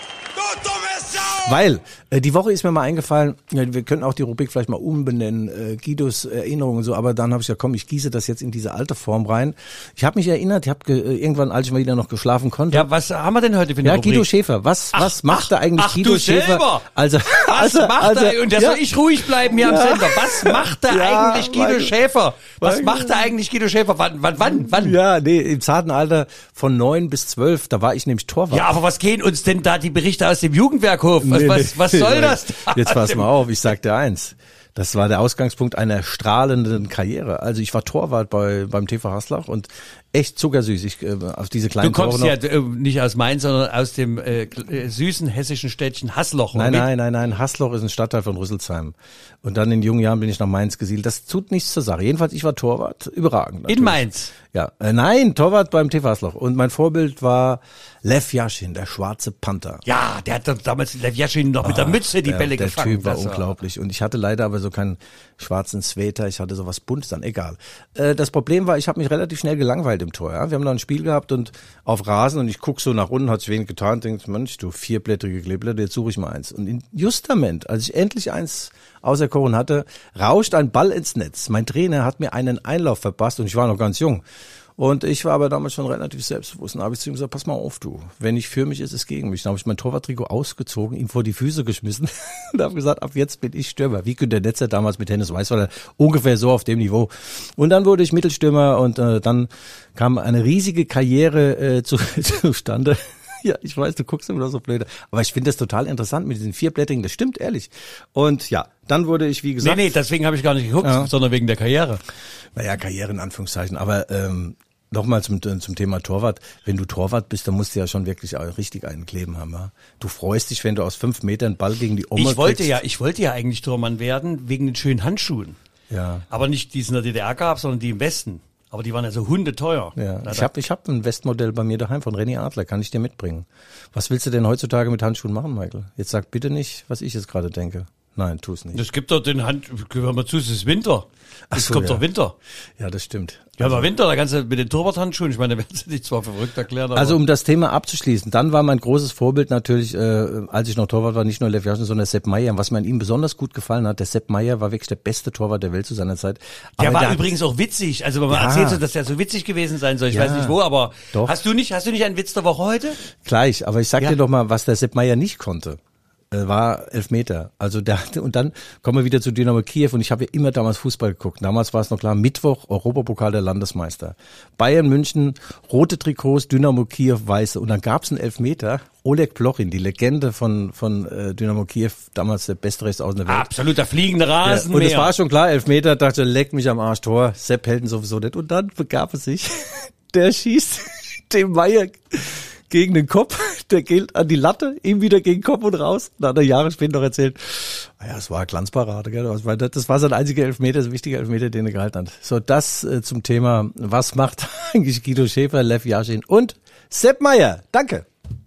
Du dumme Sau!
weil äh, die Woche ist mir mal eingefallen, ja, wir könnten auch die Rubrik vielleicht mal umbenennen, äh, Guidos Erinnerungen und so, aber dann habe ich gesagt, komm, ich gieße das jetzt in diese alte Form rein. Ich habe mich erinnert, ich habe äh, irgendwann, als ich mal wieder noch geschlafen konnte,
Ja, was haben wir denn heute für eine
ja,
Rubrik?
Guido Schäfer. Was,
Ach,
was machte
ach,
eigentlich
ach,
Guido
du
Schäfer?
selber.
Also,
Was
also,
macht
also,
er? Und da
ja,
soll ich ruhig bleiben hier
Ja.
am Sender. Was macht er
Ja,
eigentlich Guido
Michael.
Schäfer? Was
Michael.
macht er eigentlich Guido Schäfer? Wann, wann, wann, wann?
Ja, nee, im zarten Alter von neun bis zwölf, da war ich nämlich Torwart.
Ja, aber was gehen uns denn da die Berichte aus dem Jugendwerkhof? Was,
Nee,
was,
nee.
was soll das? da?
Jetzt pass mal auf, ich sag dir eins. Das war der Ausgangspunkt einer strahlenden Karriere. Also ich war Torwart bei beim T V Haslach und echt zuckersüß. Ich, äh, auf diese
Du
kleinen
kommst
Tore
ja
noch.
äh, nicht aus Mainz, sondern aus dem äh, äh, süßen hessischen Städtchen Hasloch.
Nein,
oder?
nein, nein, nein. Hasloch ist ein Stadtteil von Rüsselsheim. Und dann in jungen Jahren bin ich nach Mainz gesiedelt. Das tut nichts zur Sache. Jedenfalls, ich war Torwart. Überragend. natürlich.
In Mainz.
Ja, äh, nein, Torwart beim T V Haslach. Und mein Vorbild war Lev Yashin, der schwarze Panther.
Ja, der hat doch damals Lev Yashin noch mit der Mütze die
der,
Bälle
der
gefangen.
Typ war
Das
unglaublich. Und ich hatte leider aber so keinen schwarzen Sweater, ich hatte sowas Buntes dann, egal. Äh, das Problem war, ich habe mich relativ schnell gelangweilt im Tor. Ja? Wir haben da ein Spiel gehabt und auf Rasen und ich guck so nach unten, hat sich wenig getan, denkt, Mensch, du vierblättrige Kleeblätter, jetzt suche ich mal eins. Und in Justament, als ich endlich eins auserkoren hatte, rauscht ein Ball ins Netz. Mein Trainer hat mir einen Einlauf verpasst und ich war noch ganz jung. Und ich war aber damals schon relativ selbstbewusst. Und da habe ich zu ihm gesagt, pass mal auf, du. Wenn nicht für mich ist, ist es gegen mich. Dann habe ich mein Torwarttrikot ausgezogen, ihm vor die Füße geschmissen und habe gesagt, ab jetzt bin ich Stürmer. Wie Günter Netzer damals mit Hennes Weißweiler. Ungefähr so auf dem Niveau. Und dann wurde ich Mittelstürmer und äh, dann kam eine riesige Karriere äh, zu, zustande. Ja, ich weiß, du guckst immer noch so blöd. Aber ich finde das total interessant mit diesen vierblättrigen. Das stimmt, ehrlich. Und ja, dann wurde ich, wie
Nee,
gesagt...
nee, deswegen habe ich gar nicht geguckt,
Ja.
sondern wegen der Karriere.
Naja, Karriere in Anführungszeichen. Aber ähm, nochmal zum, zum Thema Torwart. Wenn du Torwart bist, dann musst du ja schon wirklich auch richtig einen kleben haben. Ja? Du freust dich, wenn du aus fünf Metern Ball gegen die Oma
Ich wollte
kriegst.
ja, ich wollte ja eigentlich Tormann werden, wegen den schönen Handschuhen.
Ja.
Aber nicht die es in der D D R gab, sondern die im Westen. Aber die waren ja so hundeteuer.
Ja,
Da-
ich habe ich hab ein Westmodell bei mir daheim von René Adler, kann ich dir mitbringen. Was willst du denn heutzutage mit Handschuhen machen, Michael? Jetzt sag bitte nicht, was ich jetzt gerade denke. Nein, tu es nicht.
Es gibt doch den Hand, hör mal zu, es ist Winter.
Ach
Es
so,
kommt
ja.
doch Winter.
Ja, das stimmt.
Ja, aber Winter, da kannst du mit den Torwarthandschuhen, ich meine, da werden sie dich zwar verrückt erklären, aber
Also um das Thema abzuschließen, dann war mein großes Vorbild natürlich, äh, als ich noch Torwart war, nicht nur Lev Yashin, sondern Sepp Maier. Was mir an ihm besonders gut gefallen hat, der Sepp Maier war wirklich der beste Torwart der Welt zu seiner Zeit.
der
Aber
war
hat-
übrigens auch witzig. Also man
Ja.
erzählt so, dass der so witzig gewesen sein soll. Ich
Ja.
weiß nicht wo, aber
Doch.
hast du nicht, hast du nicht einen Witz der Woche heute?
Gleich, aber ich sag
Ja.
dir doch mal, was der Sepp Maier nicht konnte. Äh, war Elfmeter. Also der hatte, und dann kommen wir wieder zu Dynamo Kiew und ich habe ja immer damals Fußball geguckt. Damals war es noch klar, Mittwoch, Europapokal der Landesmeister. Bayern München, rote Trikots, Dynamo Kiew, weiße. Und dann gab es einen Elfmeter. Oleg Blochin, die Legende von von äh, Dynamo Kiew, damals der beste Rechtsaußen der Welt.
Absoluter fliegende
Ja,
Rasen.
und es war schon klar, Elfmeter, dachte, leck mich am Arsch, Tor, Sepp hält ihn sowieso nicht. Und dann begab es sich, der schießt dem Meier gegen den Kopf, der gilt an die Latte, ihm wieder gegen Kopf und raus. Da hat er Jahre später noch erzählt, naja, es war eine Glanzparade, gell? Das war sein einziger Elfmeter, das wichtige Elfmeter, den er gehalten hat. So, das äh, zum Thema, was macht eigentlich Guido Schäfer, Lev Yashin und Sepp Maier. Danke.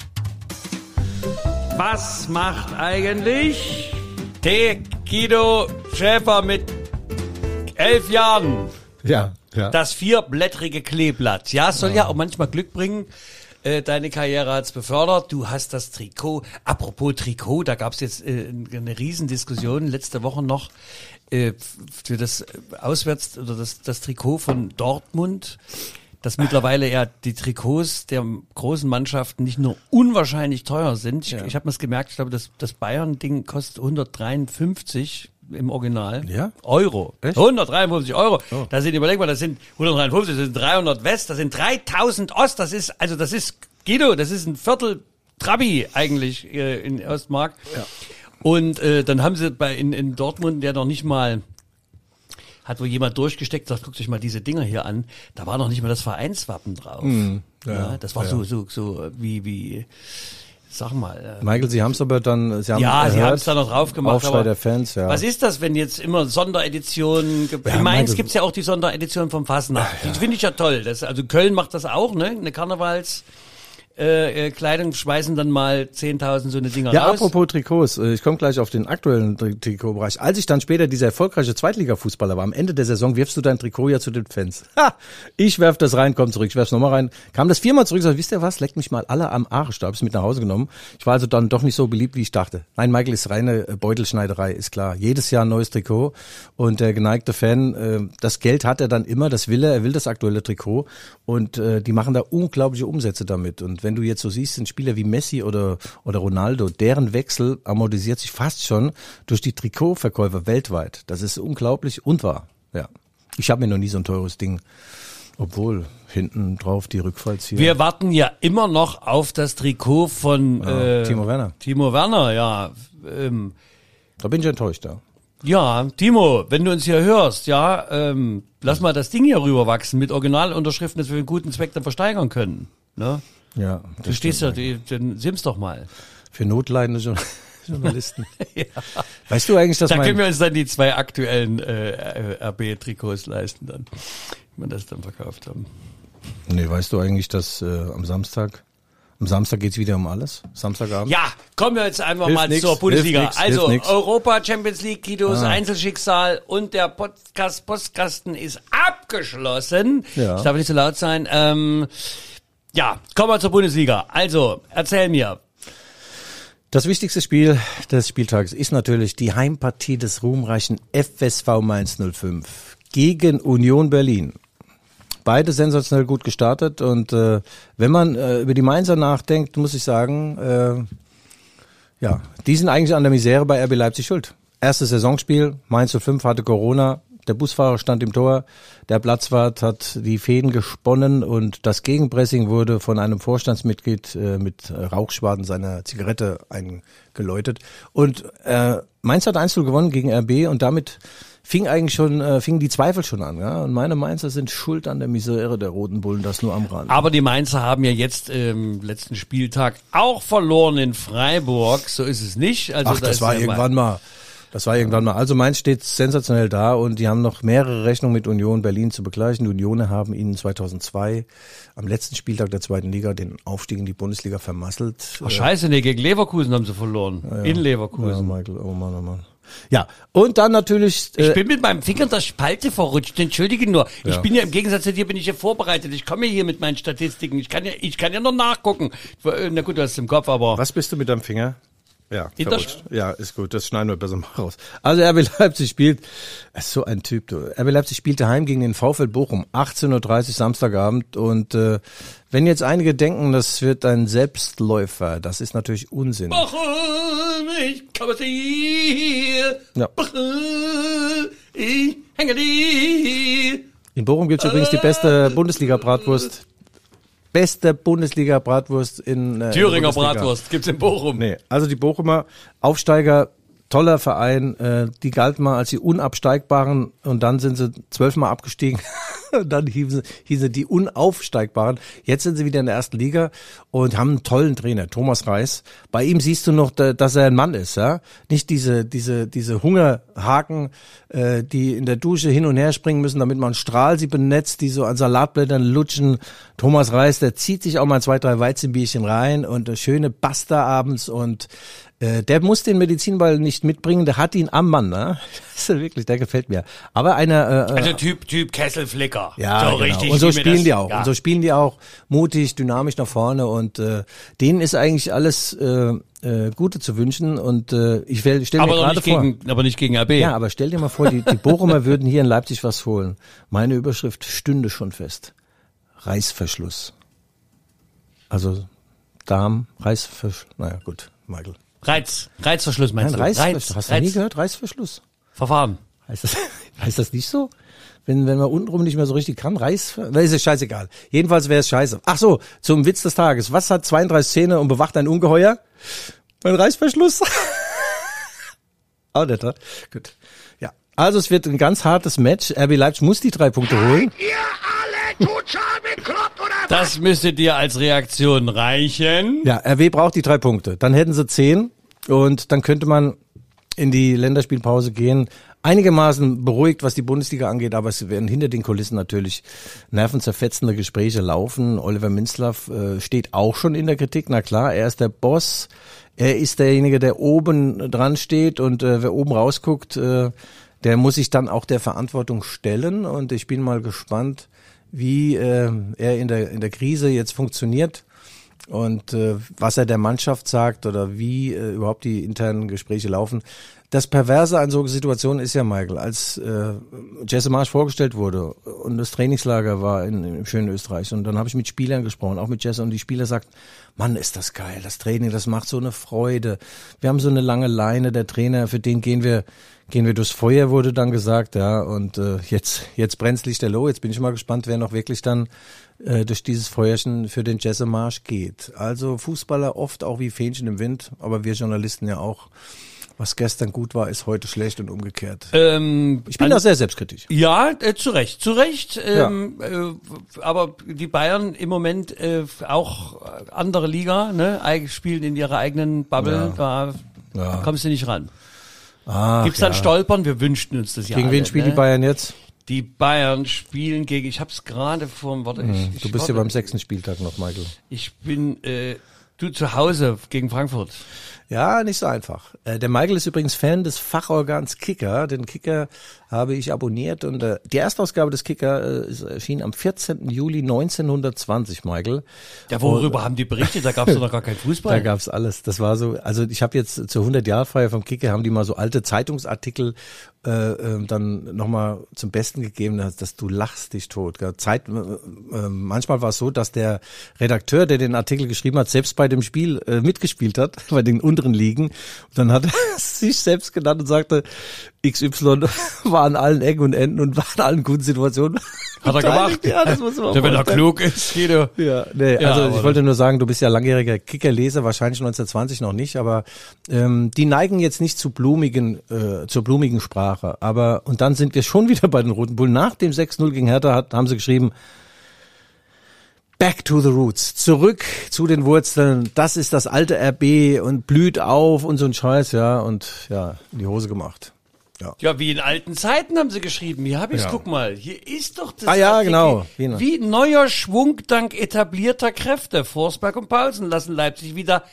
Was macht eigentlich der Guido Schäfer mit elf Jahren?
Ja, ja.
Das vierblättrige Kleeblatt. Ja, es soll ja auch manchmal Glück bringen. Äh, Deine Karriere hat's befördert. Du hast das Trikot. Apropos Trikot, da gab's jetzt äh, eine Riesendiskussion letzte Woche noch äh, für das Auswärts oder das, das Trikot von Dortmund, dass mittlerweile ja die Trikots der großen Mannschaften nicht nur unwahrscheinlich teuer sind. Ich,
Ja.
ich habe mir's gemerkt, ich glaube, das, das Bayern-Ding kostet hundertdreiundfünfzig im Original.
Ja?
Euro.
Echt?
hundertdreiundfünfzig Euro.
Oh.
Da sind, überleg mal, das sind hundertdreiundfünfzig, das sind dreihundert West, das sind dreitausend Ost, das ist, also das ist, Guido, das ist ein Viertel Trabi eigentlich äh, in Ostmark.
Ja.
Und äh, dann haben sie bei in, in Dortmund, der noch nicht mal hat wohl jemand durchgesteckt, sagt, guckt euch mal diese Dinger hier an. Da war noch nicht mal das Vereinswappen drauf.
Mm, ja,
ja, das war
ja.
so, so, so wie, wie, sag mal. Äh,
Michael, Sie haben es aber dann, Sie haben
ja,
gehört,
sie haben es da noch drauf gemacht.
Aufschrei
aber
der Fans, ja.
Was ist das, wenn jetzt immer Sondereditionen, ge-
Ja,
in Mainz
Michael-
gibt's ja auch die Sonderedition vom Fasnacht. Die finde ich ja toll. Das, also Köln macht das auch, ne? Eine Karnevals, äh, äh, Kleidung, schmeißen dann mal zehntausend so eine Dinger
Ja,
raus.
apropos Trikots, äh, ich komme gleich auf den aktuellen Tri- Trikotbereich. Als ich dann später dieser erfolgreiche Zweitliga-Fußballer war, am Ende der Saison wirfst du dein Trikot ja zu den Fans. Ha! Ich werf das rein, komm zurück, ich werf's nochmal rein. Kam das viermal zurück, sag, wisst ihr was, leckt mich mal alle am Arsch, da hab's mit nach Hause genommen. Ich war also dann doch nicht so beliebt, wie ich dachte. Nein, Michael, ist reine äh, Beutelschneiderei, ist klar. Jedes Jahr ein neues Trikot und der geneigte Fan, äh, das Geld hat er dann immer, das will er, er will das aktuelle Trikot und äh, die machen da unglaubliche Umsätze damit. Und wenn du jetzt so siehst, sind Spieler wie Messi oder oder Ronaldo, deren Wechsel amortisiert sich fast schon durch die Trikotverkäufe weltweit. Das ist unglaublich und wahr. Ja, ich habe mir noch nie so ein teures Ding, obwohl hinten drauf die Rückfallzieher.
Wir warten ja immer noch auf das Trikot von
Ja,
äh,
Timo Werner.
Timo Werner, ja. Ähm,
Da bin ich enttäuscht, ja.
ja, Timo, wenn du uns hier hörst, ja, ähm, lass mal das Ding hier rüberwachsen mit Originalunterschriften, dass wir einen guten Zweck dann versteigern können. Ne?
Ja,
Du stehst ja, die- dann simm's doch mal.
für notleidende Jour- Journalisten. ja. Weißt du eigentlich, dass
Da
mein
können wir uns dann die zwei aktuellen äh, R B-Trikots leisten, dann, wenn wir das dann verkauft haben.
Nee, weißt du eigentlich, dass äh, am Samstag am Samstag geht's wieder um alles? Samstagabend?
Ja, kommen wir jetzt einfach
Hilft
mal
nix,
zur Bundesliga.
hilft nix,
also
hilft nix.
Europa, Champions League, Guidos
Ah.
Einzelschicksal und der Podcast Postkasten ist abgeschlossen.
Ja.
Ich darf nicht so laut sein. Ähm, ja, kommen wir zur Bundesliga. Also, erzähl mir.
Das wichtigste Spiel des Spieltags ist natürlich die Heimpartie des ruhmreichen F S V Mainz null fünf gegen Union Berlin. Beide sensationell gut gestartet und äh, wenn man äh, über die Mainzer nachdenkt, muss ich sagen, äh, ja, die sind eigentlich an der Misere bei R B Leipzig schuld. Erstes Saisonspiel, Mainz null fünf hatte Corona, der Busfahrer stand im Tor, der Platzwart hat die Fäden gesponnen und das Gegenpressing wurde von einem Vorstandsmitglied äh, mit Rauchschwaden seiner Zigarette eingeläutet. Und äh, Mainz hat eins zu null gewonnen gegen R B und damit fing eigentlich schon, äh, fingen die Zweifel schon an. Ja? Und meine Mainzer sind schuld an der Misere der Roten Bullen, das nur am Rand.
Aber die Mainzer haben ja jetzt ähm, letzten Spieltag auch verloren in Freiburg. So ist es nicht. Also
Ach,
da
das
ist
war
ja
irgendwann mal. Das war irgendwann mal. Also Mainz steht sensationell da und die haben noch mehrere Rechnungen mit Union Berlin zu begleichen. Die Unioner haben ihnen zweitausendzwei am letzten Spieltag der zweiten Liga den Aufstieg in die Bundesliga vermasselt.
Ach, scheiße, nee, gegen Leverkusen haben sie verloren. In
Ja,
Leverkusen.
Michael, oh Mann, oh Mann. Ja, und dann natürlich...
Ich
Äh,
bin mit meinem Finger in der Spalte verrutscht, entschuldige nur. Ich
Ja.
bin ja im Gegensatz zu dir, bin ich ja vorbereitet. Ich komme hier mit meinen Statistiken. Ich kann ja, ich kann ja noch nachgucken. Na gut, du hast es im Kopf, aber...
was bist du mit deinem Finger? Ja,
In der
verrutscht. Ja, ist gut, das schneiden wir besser mal raus. Also R B Leipzig spielt, das ist so ein Typ, du. R B Leipzig spielte heim gegen den VfL Bochum, achtzehn Uhr dreißig Samstagabend und äh, wenn jetzt einige denken, das wird ein Selbstläufer, das ist natürlich Unsinn.
Bochum, ich komme zu dir.
Ja.
Bochum, ich hänge dir.
In Bochum gibt's übrigens die beste Bundesliga-Bratwurst. Beste Bundesliga-Bratwurst in äh,
Thüringer
in der Bundesliga.
Bratwurst gibt's in Bochum.
Nee, also die Bochumer Aufsteiger, toller Verein, äh, die galten mal als die Unabsteigbaren und dann sind sie zwölfmal abgestiegen. Und dann hießen sie, hießen sie die Unaufsteigbaren. Jetzt sind sie wieder in der ersten Liga und haben einen tollen Trainer, Thomas Reis. Bei ihm siehst du noch, dass er ein Mann ist, ja. Nicht diese, diese, diese Hungerhaken, äh, die in der Dusche hin und her springen müssen, damit man Strahl sie benetzt, die so an Salatblättern lutschen. Thomas Reis, der zieht sich auch mal zwei, drei Weizenbierchen rein und eine schöne Pasta abends und äh, der muss den Medizinball nicht mitbringen, der hat ihn am Mann, ne? Das ist wirklich, der gefällt mir. Aber einer, äh,
Also Typ, Typ Kesselflicker.
ja,
so
genau.
richtig.
Und so
wie mir
spielen
das,
die auch.
Ja.
Und so spielen die auch mutig, dynamisch nach vorne und äh, denen ist eigentlich alles äh, äh, Gute zu wünschen und äh, ich stelle mir
aber, doch
gerade
nicht
vor.
gegen, aber nicht gegen R B.
Ja, aber stell dir mal vor, die, die Bochumer würden hier in Leipzig was holen. Meine Überschrift stünde schon fest. Reißverschluss. Also Darm, Reißverschluss. Naja, gut, Michael.
Reiz, Reizverschluss meinst
Nein,
du?
Reißverschluss.
Reiz,
Hast du
Reiz,
nie gehört? Reißverschluss.
Verfahren.
Heißt das, heißt das nicht so? Wenn, wenn man untenrum nicht mehr so richtig kann, Reiß, ist es scheißegal. Jedenfalls wäre es scheiße. Ach so, zum Witz des Tages. Was hat zweiunddreißig Zähne und bewacht ein Ungeheuer? Ein Reißverschluss. Auch nicht, oder? Gut. Ja. Also es wird ein ganz hartes Match. R B Leipzig muss die drei Punkte holen.
Ihr alle total bekloppt, oder was?
Das müsste dir als Reaktion reichen.
Ja, R W braucht die drei Punkte. Dann hätten sie zehn und dann könnte man in die Länderspielpause gehen. Einigermaßen beruhigt, was die Bundesliga angeht, aber es werden hinter den Kulissen natürlich nervenzerfetzende Gespräche laufen. Oliver Minzlaff äh, steht auch schon in der Kritik. Na klar, er ist der Boss. Er ist derjenige, der oben dran steht und äh, wer oben rausguckt, äh, der muss sich dann auch der Verantwortung stellen. Und ich bin mal gespannt, wie äh, er in der in der Krise jetzt funktioniert und äh, was er der Mannschaft sagt oder wie äh, überhaupt die internen Gespräche laufen. Das Perverse an so Situationen ist ja, Michael, als äh, Jesse Marsch vorgestellt wurde und das Trainingslager war in, im schönen Österreich und dann habe ich mit Spielern gesprochen, auch mit Jesse, und die Spieler sagt, Mann, ist das geil, das Training, das macht so eine Freude. Wir haben so eine lange Leine, der Trainer, für den gehen wir gehen wir durchs Feuer, wurde dann gesagt, ja, und äh, jetzt jetzt brennt's lichterloh. Jetzt bin ich mal gespannt, wer noch wirklich dann äh, durch dieses Feuerchen für den Jesse Marsch geht. Also Fußballer oft auch wie Fähnchen im Wind, aber wir Journalisten ja auch. Was gestern gut war, ist heute schlecht und umgekehrt.
Ähm,
ich bin da sehr selbstkritisch.
Ja, äh, zu Recht, zu Recht. Ähm, ja. äh, aber die Bayern im Moment äh, auch andere Liga, ne, spielen in ihrer eigenen Bubble, ja. da ja. kommst du nicht ran.
Ach,
Gibt's dann
ja.
Stolpern? Wir wünschten uns das ja.
Gegen
alle,
wen spielen
ne?
die Bayern jetzt?
Die Bayern spielen gegen, ich hab's gerade vor, warte,
hm,
ich,
Du
ich,
bist
warte,
ja beim sechsten Spieltag noch, Michael.
Ich bin, äh, du zu Hause gegen Frankfurt.
Ja, nicht so einfach. Äh, der Michael ist übrigens Fan des Fachorgans Kicker. Den Kicker habe ich abonniert und äh, die Erstausgabe des Kicker äh, ist, erschien am vierzehnten Juli neunzehnhundertzwanzig, Michael.
Ja, worüber und, haben die berichtet? Da gab's doch noch gar keinen Fußball.
Da gab's alles. Das war so, also ich habe jetzt zur hundert-Jahr-Feier vom Kicker haben die mal so alte Zeitungsartikel äh, äh, dann nochmal zum Besten gegeben, dass, dass du lachst dich tot. Gell? Zeit, äh, äh, manchmal war es so, dass der Redakteur, der den Artikel geschrieben hat, selbst bei dem Spiel äh, mitgespielt hat, bei den unteren Ligen. Und dann hat er sich selbst genannt und sagte, X Y war an allen Ecken und Enden und war in allen guten Situationen.
Hat er gemacht?
Ja, das muss man auch
ja, wenn er klug ist, jeder.
Ja, nee,
ja,
also ich wollte nur sagen, du bist ja langjähriger Kickerleser, wahrscheinlich neunzehnhundertzwanzig noch nicht, aber ähm, die neigen jetzt nicht zu blumigen, äh, zur blumigen Sprache. Aber und dann sind wir schon wieder bei den Roten Bullen. Nach dem sechs null gegen Hertha hat, haben sie geschrieben, Back to the roots, zurück zu den Wurzeln. Das ist das alte R B und blüht auf und so ein Scheiß, ja, und ja, in die Hose gemacht. Ja.
Ja, wie in alten Zeiten haben sie geschrieben. Hier habe ich's,
Ja.
guck mal. Hier ist doch das.
Ah ja,
Artikel.
genau. Genau.
Wie neuer Schwung dank etablierter Kräfte. Forsberg und Paulsen lassen Leipzig wieder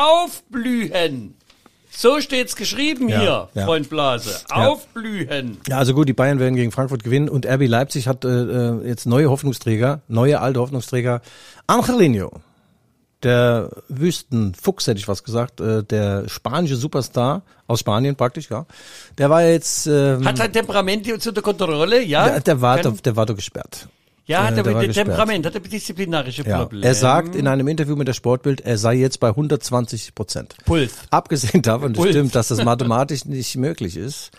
aufblühen. So steht's geschrieben
Ja,
hier,
ja.
Freund Blase.
Ja.
Aufblühen.
Ja, also gut, die Bayern werden gegen Frankfurt gewinnen und R B Leipzig hat äh, jetzt neue Hoffnungsträger, neue alte Hoffnungsträger. Angelino, der Wüstenfuchs, hätte ich was gesagt, äh, der spanische Superstar aus Spanien praktisch, ja. Der war jetzt ähm,
Hat sein Temperament jetzt unter Kontrolle, ja?
der, der war
Kann-
doch, der war doch gesperrt.
Ja, hat
äh,
er
der war
mit dem
gesperrt.
Temperament, hat er disziplinarische
Ja.
Probleme.
Er sagt in einem Interview mit der Sportbild, er sei jetzt bei hundertzwanzig Prozent.
Puls.
Abgesehen davon, das
Puls.
stimmt, dass das mathematisch nicht möglich ist.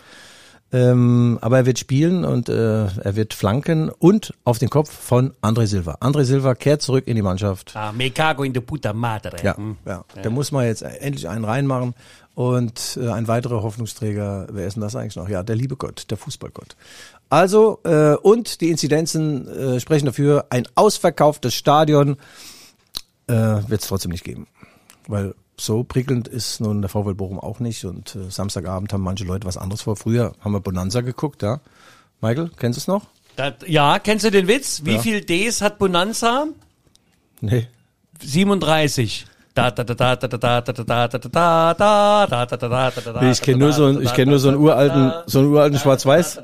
Ähm, aber er wird spielen und äh, er wird flanken und auf den Kopf von André Silva. André Silva kehrt zurück in die Mannschaft.
Ah, me cago in de puta madre.
Ja,
Hm.
ja. Da muss man jetzt endlich einen reinmachen. Und äh, ein weiterer Hoffnungsträger, wer ist denn das eigentlich noch? Ja, der liebe Gott, der Fußballgott. Also, äh, und die Inzidenzen äh, sprechen dafür, ein ausverkauftes Stadion äh, wird es trotzdem nicht geben. Weil so prickelnd ist nun der VfL Bochum auch nicht. Und äh, Samstagabend haben manche Leute was anderes vor. Früher haben wir Bonanza geguckt, ja. Michael, kennst du es noch?
Das, ja, kennst du den Witz? Wie
Ja.
viel Ds hat Bonanza?
Nee.
siebenunddreißig. Da, da, da, da, da, da, da, da, da, da, da, da, da, da, da, da, da,
Nee, ich kenne nur so einen, ich kenne nur so einen uralten, so einen uralten Schwarz-Weiß,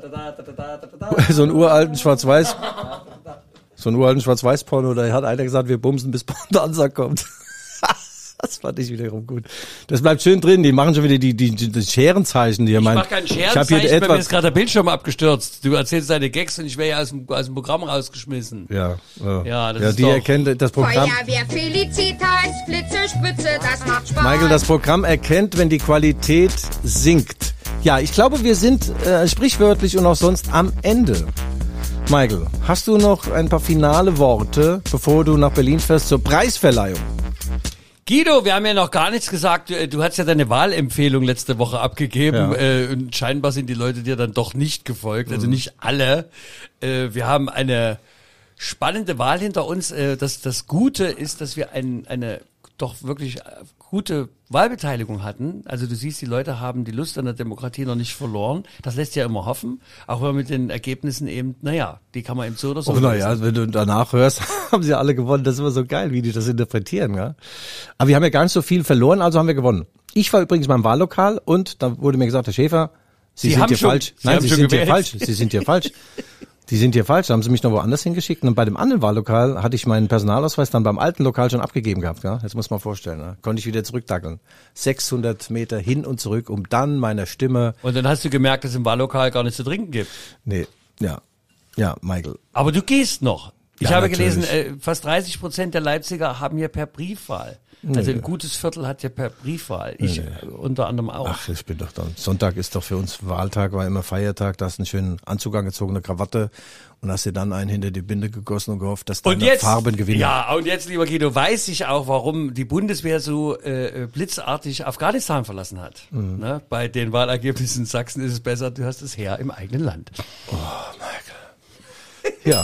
so einen uralten Schwarz-Weiß, so einen uralten Schwarz-Weiß-Porno, da hat einer gesagt, wir bumsen bis Bonanza kommt. Das fand ich wiederum gut. Das bleibt schön drin, die machen schon wieder die, die, die Scherenzeichen, die ihr
Ich
meint.
mach keinen
Ich habe
Scherenzeichen,
hier
bei mir
etwas,
ist gerade der Bildschirm abgestürzt. Du erzählst deine Gags und ich wäre ja aus dem, aus dem Programm rausgeschmissen.
ja, ja,
Ja, das
ja,
ist
die
doch-
erkennt das Programm.
Feuerwehr Felicitas, Blitze, Spitze, das macht Spaß.
Michael, das Programm erkennt, wenn die Qualität sinkt. Ja, ich glaube, wir sind äh, sprichwörtlich und auch sonst am Ende. Michael, hast du noch ein paar finale Worte, bevor du nach Berlin fährst zur Preisverleihung?
Guido, wir haben ja noch gar nichts gesagt. Du, du hast ja deine Wahlempfehlung letzte Woche abgegeben.
Ja.
Äh, und scheinbar sind die Leute dir dann doch nicht gefolgt. Also nicht alle. Äh, wir haben eine spannende Wahl hinter uns. Äh, das, das Gute ist, dass wir ein, eine doch wirklich gute Wahlbeteiligung hatten. Also du siehst, die Leute haben die Lust an der Demokratie noch nicht verloren. Das lässt ja immer hoffen. Auch wenn mit den Ergebnissen eben, naja, die kann man eben so oder so.
Oh, naja, wenn du danach hörst, haben sie alle gewonnen. Das ist immer so geil, wie die das interpretieren. Ja? Aber wir haben ja gar nicht so viel verloren, also haben wir gewonnen. Ich war übrigens beim Wahllokal und da wurde mir gesagt, Herr Schäfer, Sie,
Sie
sind
haben
hier
schon,
falsch.
Sie
Nein,
haben
Sie
schon
sind hier
gewählt.
falsch. Sie sind hier falsch. Die sind hier falsch. Da haben sie mich noch woanders hingeschickt. Und bei dem anderen Wahllokal hatte ich meinen Personalausweis dann beim alten Lokal schon abgegeben gehabt. Ja? Jetzt muss man vorstellen. Ne? Konnte ich wieder zurückdackeln. sechshundert Meter hin und zurück, um dann meiner Stimme...
Und dann hast du gemerkt, dass es im Wahllokal gar nichts zu trinken gibt.
Nee, ja. Ja, Michael.
Aber du gehst noch. Ich
Ja,
habe
natürlich.
gelesen, äh, fast dreißig Prozent der Leipziger haben hier per Briefwahl. Also ein gutes Viertel hat ja per Briefwahl. Ich äh, unter anderem auch.
Ach, ich bin doch dann. Sonntag ist doch für uns Wahltag, war immer Feiertag. Da hast du einen schönen Anzug angezogen, eine Krawatte und hast dir dann einen hinter die Binde gegossen und gehofft, dass deine
Und jetzt,
Farben gewinnen.
ja, und jetzt, lieber Guido, weiß ich auch, warum die Bundeswehr so äh, blitzartig Afghanistan verlassen hat.
Mhm.
Ne? Bei den Wahlergebnissen in Sachsen ist es besser, du hast es Heer im eigenen Land.
Ja.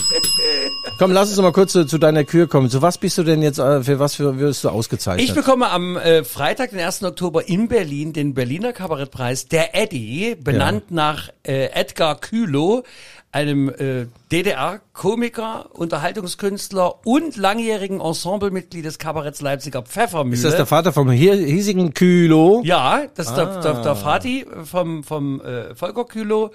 Komm, lass uns noch mal kurz zu, zu deiner Kür kommen. Zu was bist du denn jetzt, äh, für was für, wirst du ausgezeichnet?
Ich bekomme am äh, Freitag, den ersten Oktober in Berlin, den Berliner Kabarettpreis Der Eddy, benannt
Ja.
nach äh, Edgar Kühlow, einem äh, D D R-Komiker, Unterhaltungskünstler und langjährigen Ensemblemitglied des Kabaretts Leipziger Pfeffermühle.
Ist das der Vater vom hier, hiesigen Kühlo?
Ja, das ist
Ah.
der, der, der Vati vom, vom äh, Volker Kühlow.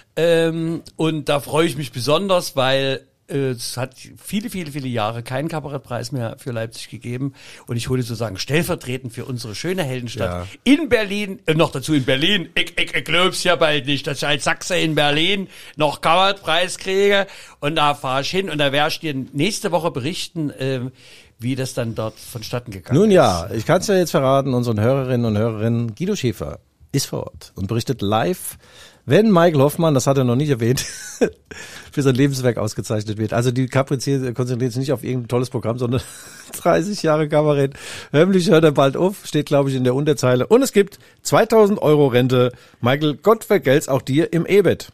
Ähm, und da freue ich mich besonders, weil äh, es hat viele, viele, viele Jahre keinen Kabarettpreis mehr für Leipzig gegeben. Und ich hole sozusagen stellvertretend für unsere schöne Heldenstadt
Ja.
in Berlin, äh, noch dazu in Berlin, ich, ich, ich glaub's ja bald nicht, dass ich als Sachse in Berlin noch Kabarettpreis kriege. Und da fahre ich hin und da werde ich dir nächste Woche berichten, äh, wie das dann dort vonstatten gegangen
Nun
ist.
ja, ich kann es ja jetzt verraten, unseren Hörerinnen und Hörerinnen, Guido Schäfer ist vor Ort und berichtet live, wenn Michael Hoffmann, das hat er noch nicht erwähnt, für sein Lebenswerk ausgezeichnet wird. Also die Kaprizier konzentriert sich nicht auf irgendein tolles Programm, sondern dreißig Jahre Kabarett. Hörmlich hört er bald auf, steht glaube ich in der Unterzeile. Und es gibt zweitausend Euro Rente. Michael, Gott vergelt's auch dir im E-Bett.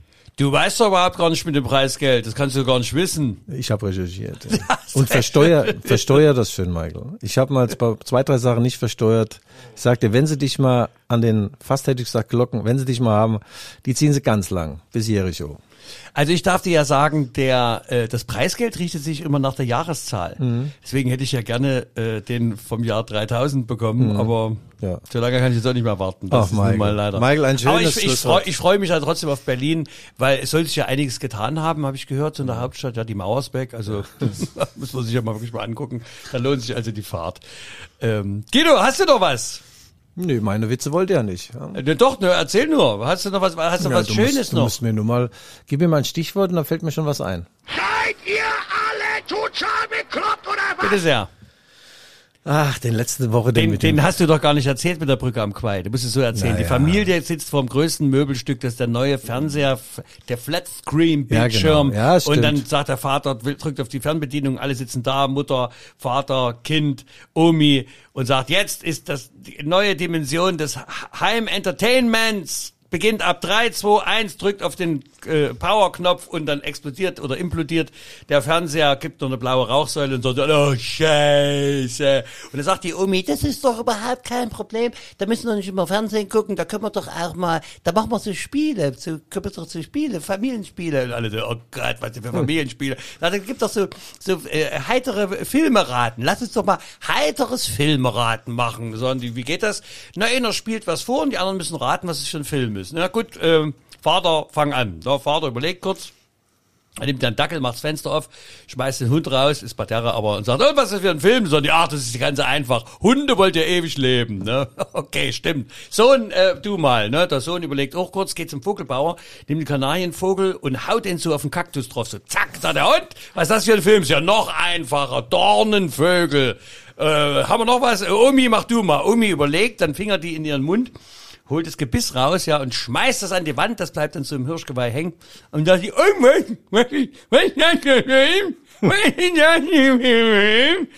Du weißt doch überhaupt gar nicht mit dem Preisgeld, das kannst du gar nicht wissen.
Ich habe recherchiert. Ja. Und versteuer, versteuer das schön, Michael. Ich habe mal zwei, drei Sachen nicht versteuert. Ich sagte, wenn sie dich mal an den, fast hätte ich gesagt Glocken, wenn sie dich mal haben, die ziehen sie ganz lang, bis Jericho.
Also ich darf dir ja sagen, der äh, das Preisgeld richtet sich immer nach der Jahreszahl.
Mhm.
Deswegen hätte ich ja gerne äh, den vom Jahr dreitausend bekommen,
Mhm.
aber
Ja.
so lange kann ich jetzt auch nicht mehr warten. Das
Ach,
ist nun
Michael.
mal leider.
Michael, ein
aber
schönes
ich, ich freue
Schlusswort.
ich freu mich ja trotzdem auf Berlin, weil es soll sich ja einiges getan haben, habe ich gehört, so in der Hauptstadt, ja die Mauer ist weg, also das muss man sich ja mal wirklich mal angucken. Da lohnt sich also die Fahrt. Ähm, Guido, hast du noch was?
Nee, meine Witze wollt ihr ja nicht. Ja.
Äh, doch, ne, erzähl nur. Hast du noch was, hast du
Ja,
was
du
Schönes
musst, Du
noch?
musst mir nur mal, gib mir mal ein Stichwort und dann fällt mir schon was ein.
Seid ihr alle total bekloppt oder was?
Bitte sehr.
Ach, den letzte Woche, den,
Den,
mit
den
dem,
hast du doch gar nicht erzählt mit der Brücke am Quai. Du musst es so erzählen.
Na
Die
ja.
Familie sitzt vor dem größten Möbelstück, das ist der neue Fernseher, f- der Flatscreen-Bildschirm.
Ja, genau. Ja, stimmt.
und dann sagt der Vater, will- drückt auf die Fernbedienung, alle sitzen da, Mutter, Vater, Kind, Omi und sagt, jetzt ist das die neue Dimension des Heim-Entertainments. Beginnt ab drei, zwei, eins, drückt auf den äh, Power-Knopf und dann explodiert oder implodiert der Fernseher, gibt noch eine blaue Rauchsäule und sagt, oh Scheiße. Und dann sagt die Omi, das ist doch überhaupt kein Problem, da müssen wir nicht immer Fernsehen gucken, da können wir doch auch mal, da machen wir so Spiele, so, können wir doch so Spiele, Familienspiele. Und alle so, oh Gott, was sind für Familienspiele. Da gibt doch so, so äh, heitere Filme raten. Lass uns doch mal heiteres Filme raten machen. So, und die, wie geht das? Na, einer spielt was vor und die anderen müssen raten, was es für ein Film ist. Na gut, ähm, Vater, fang an. So, Vater überlegt kurz. Er nimmt den Dackel, macht das Fenster auf, schmeißt den Hund raus, ist Parterre aber und sagt, oh, was ist das für ein Film? So, ja, das ist ganz einfach. Hunde wollt ihr ewig leben, ne? Okay, stimmt. Sohn, äh, du mal, ne? Der Sohn überlegt auch kurz, geht zum Vogelbauer, nimmt den Kanarienvogel und haut den so auf den Kaktus drauf. So, zack, sagt der Hund, was ist das für ein Film? Ist ja noch einfacher. Dornenvögel. Äh, haben wir noch was? Äh, Omi, mach du mal. Omi überlegt, dann Finger die in ihren Mund, holt das Gebiss raus, ja, und schmeißt das an die Wand, das bleibt dann so im Hirschgeweih hängen. Und da die, oh, was, was, was ist das für ein Film? Was ist das für ein Film?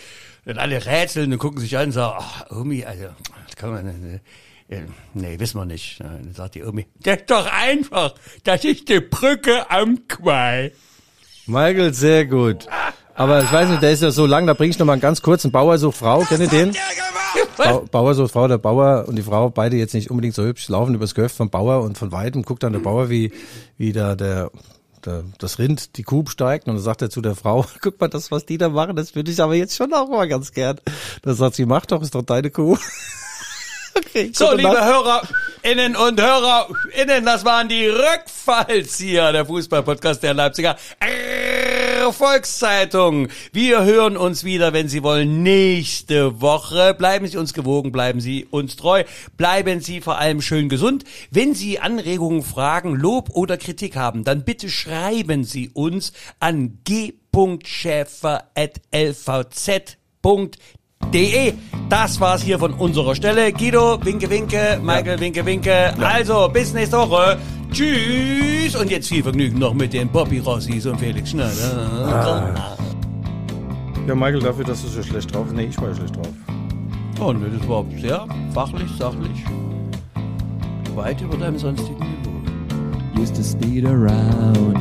Und alle rätseln und gucken sich an und sagen, ach, Omi, also, das kann man, äh, nee, wissen wir nicht. Dann sagt die Omi, das ist doch einfach, das ist die Brücke am Quai.
Michael, sehr gut. Aber ich weiß nicht, der ist ja so lang, da bringe ich noch mal einen ganz kurzen Bauer sucht Frau, kennt ihr den? Ba- Bauer sucht Frau, der Bauer und die Frau, beide jetzt nicht unbedingt so hübsch, laufen übers Gehöft vom Bauer und von weitem guckt dann der Bauer, wie, wie da der, der, das Rind, die Kuh steigt und dann sagt er zu der Frau, guck mal, das, was die da machen, das würde ich aber jetzt schon auch mal ganz gern. Dann sagt sie, mach doch, ist doch deine Kuh. Okay,
so, liebe HörerInnen und HörerInnen, das waren die Rückfallzieher, der Fußballpodcast der Leipziger Volkszeitung. Wir hören uns wieder, wenn Sie wollen, nächste Woche. Bleiben Sie uns gewogen, bleiben Sie uns treu, bleiben Sie vor allem schön gesund. Wenn Sie Anregungen, Fragen, Lob oder Kritik haben, dann bitte schreiben Sie uns an g punkt schäfer at l v z punkt de. Das war's hier von unserer Stelle. Guido, winke, winke. Michael, ja. winke, winke. Ja. Also, bis nächste Woche. Tschüss. Und jetzt viel Vergnügen noch mit den Bobby Rossis und Felix Schneider.
Ah. Ja, Michael, dafür, dass du so schlecht drauf bist. Nee, ich war ja schlecht drauf.
Oh, ne, das war sehr fachlich, sachlich. Weit über deinem sonstigen Niveau.
Used to speed around,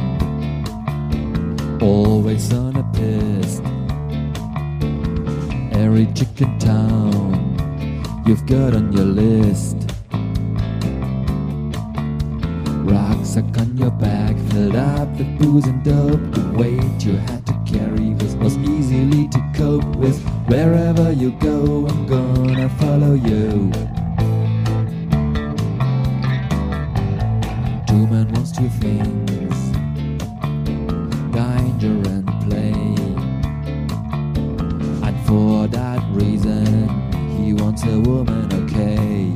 always on a piss. Every chicken town you've got on your list. Rucksack on your back, filled up with booze and dope. The weight you had to carry was, was easily to cope with. Wherever you go, I'm gonna follow you. Two men wants two things, danger and play. And for that reason, he wants a woman, okay.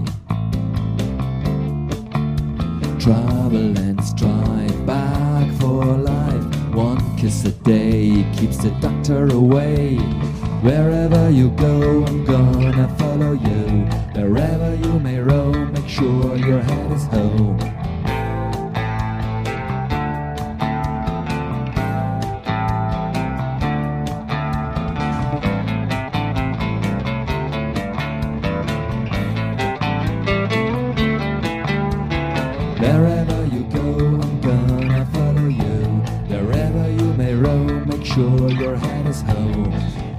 Trouble and strife, back for life. One kiss a day keeps the doctor away. Wherever you go, I'm gonna follow you. Wherever you may roam, make sure your head is home. Wherever you go, I'm gonna follow you. Wherever you may roam, make sure your head is home.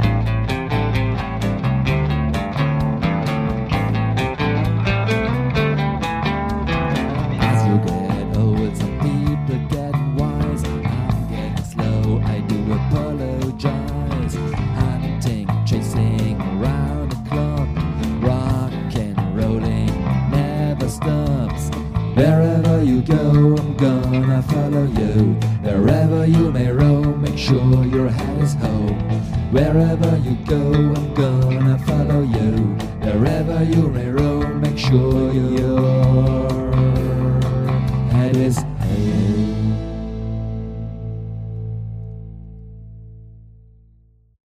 As you get old, some people get wise. I'm getting slow, I do apologize. Hunting, chasing around the clock. Rock and rolling never stops. Wherever you go, I'm gonna follow you. Wherever you may roam, make sure your head is home. Wherever you go, I'm gonna follow you. Wherever you may roam, make sure you're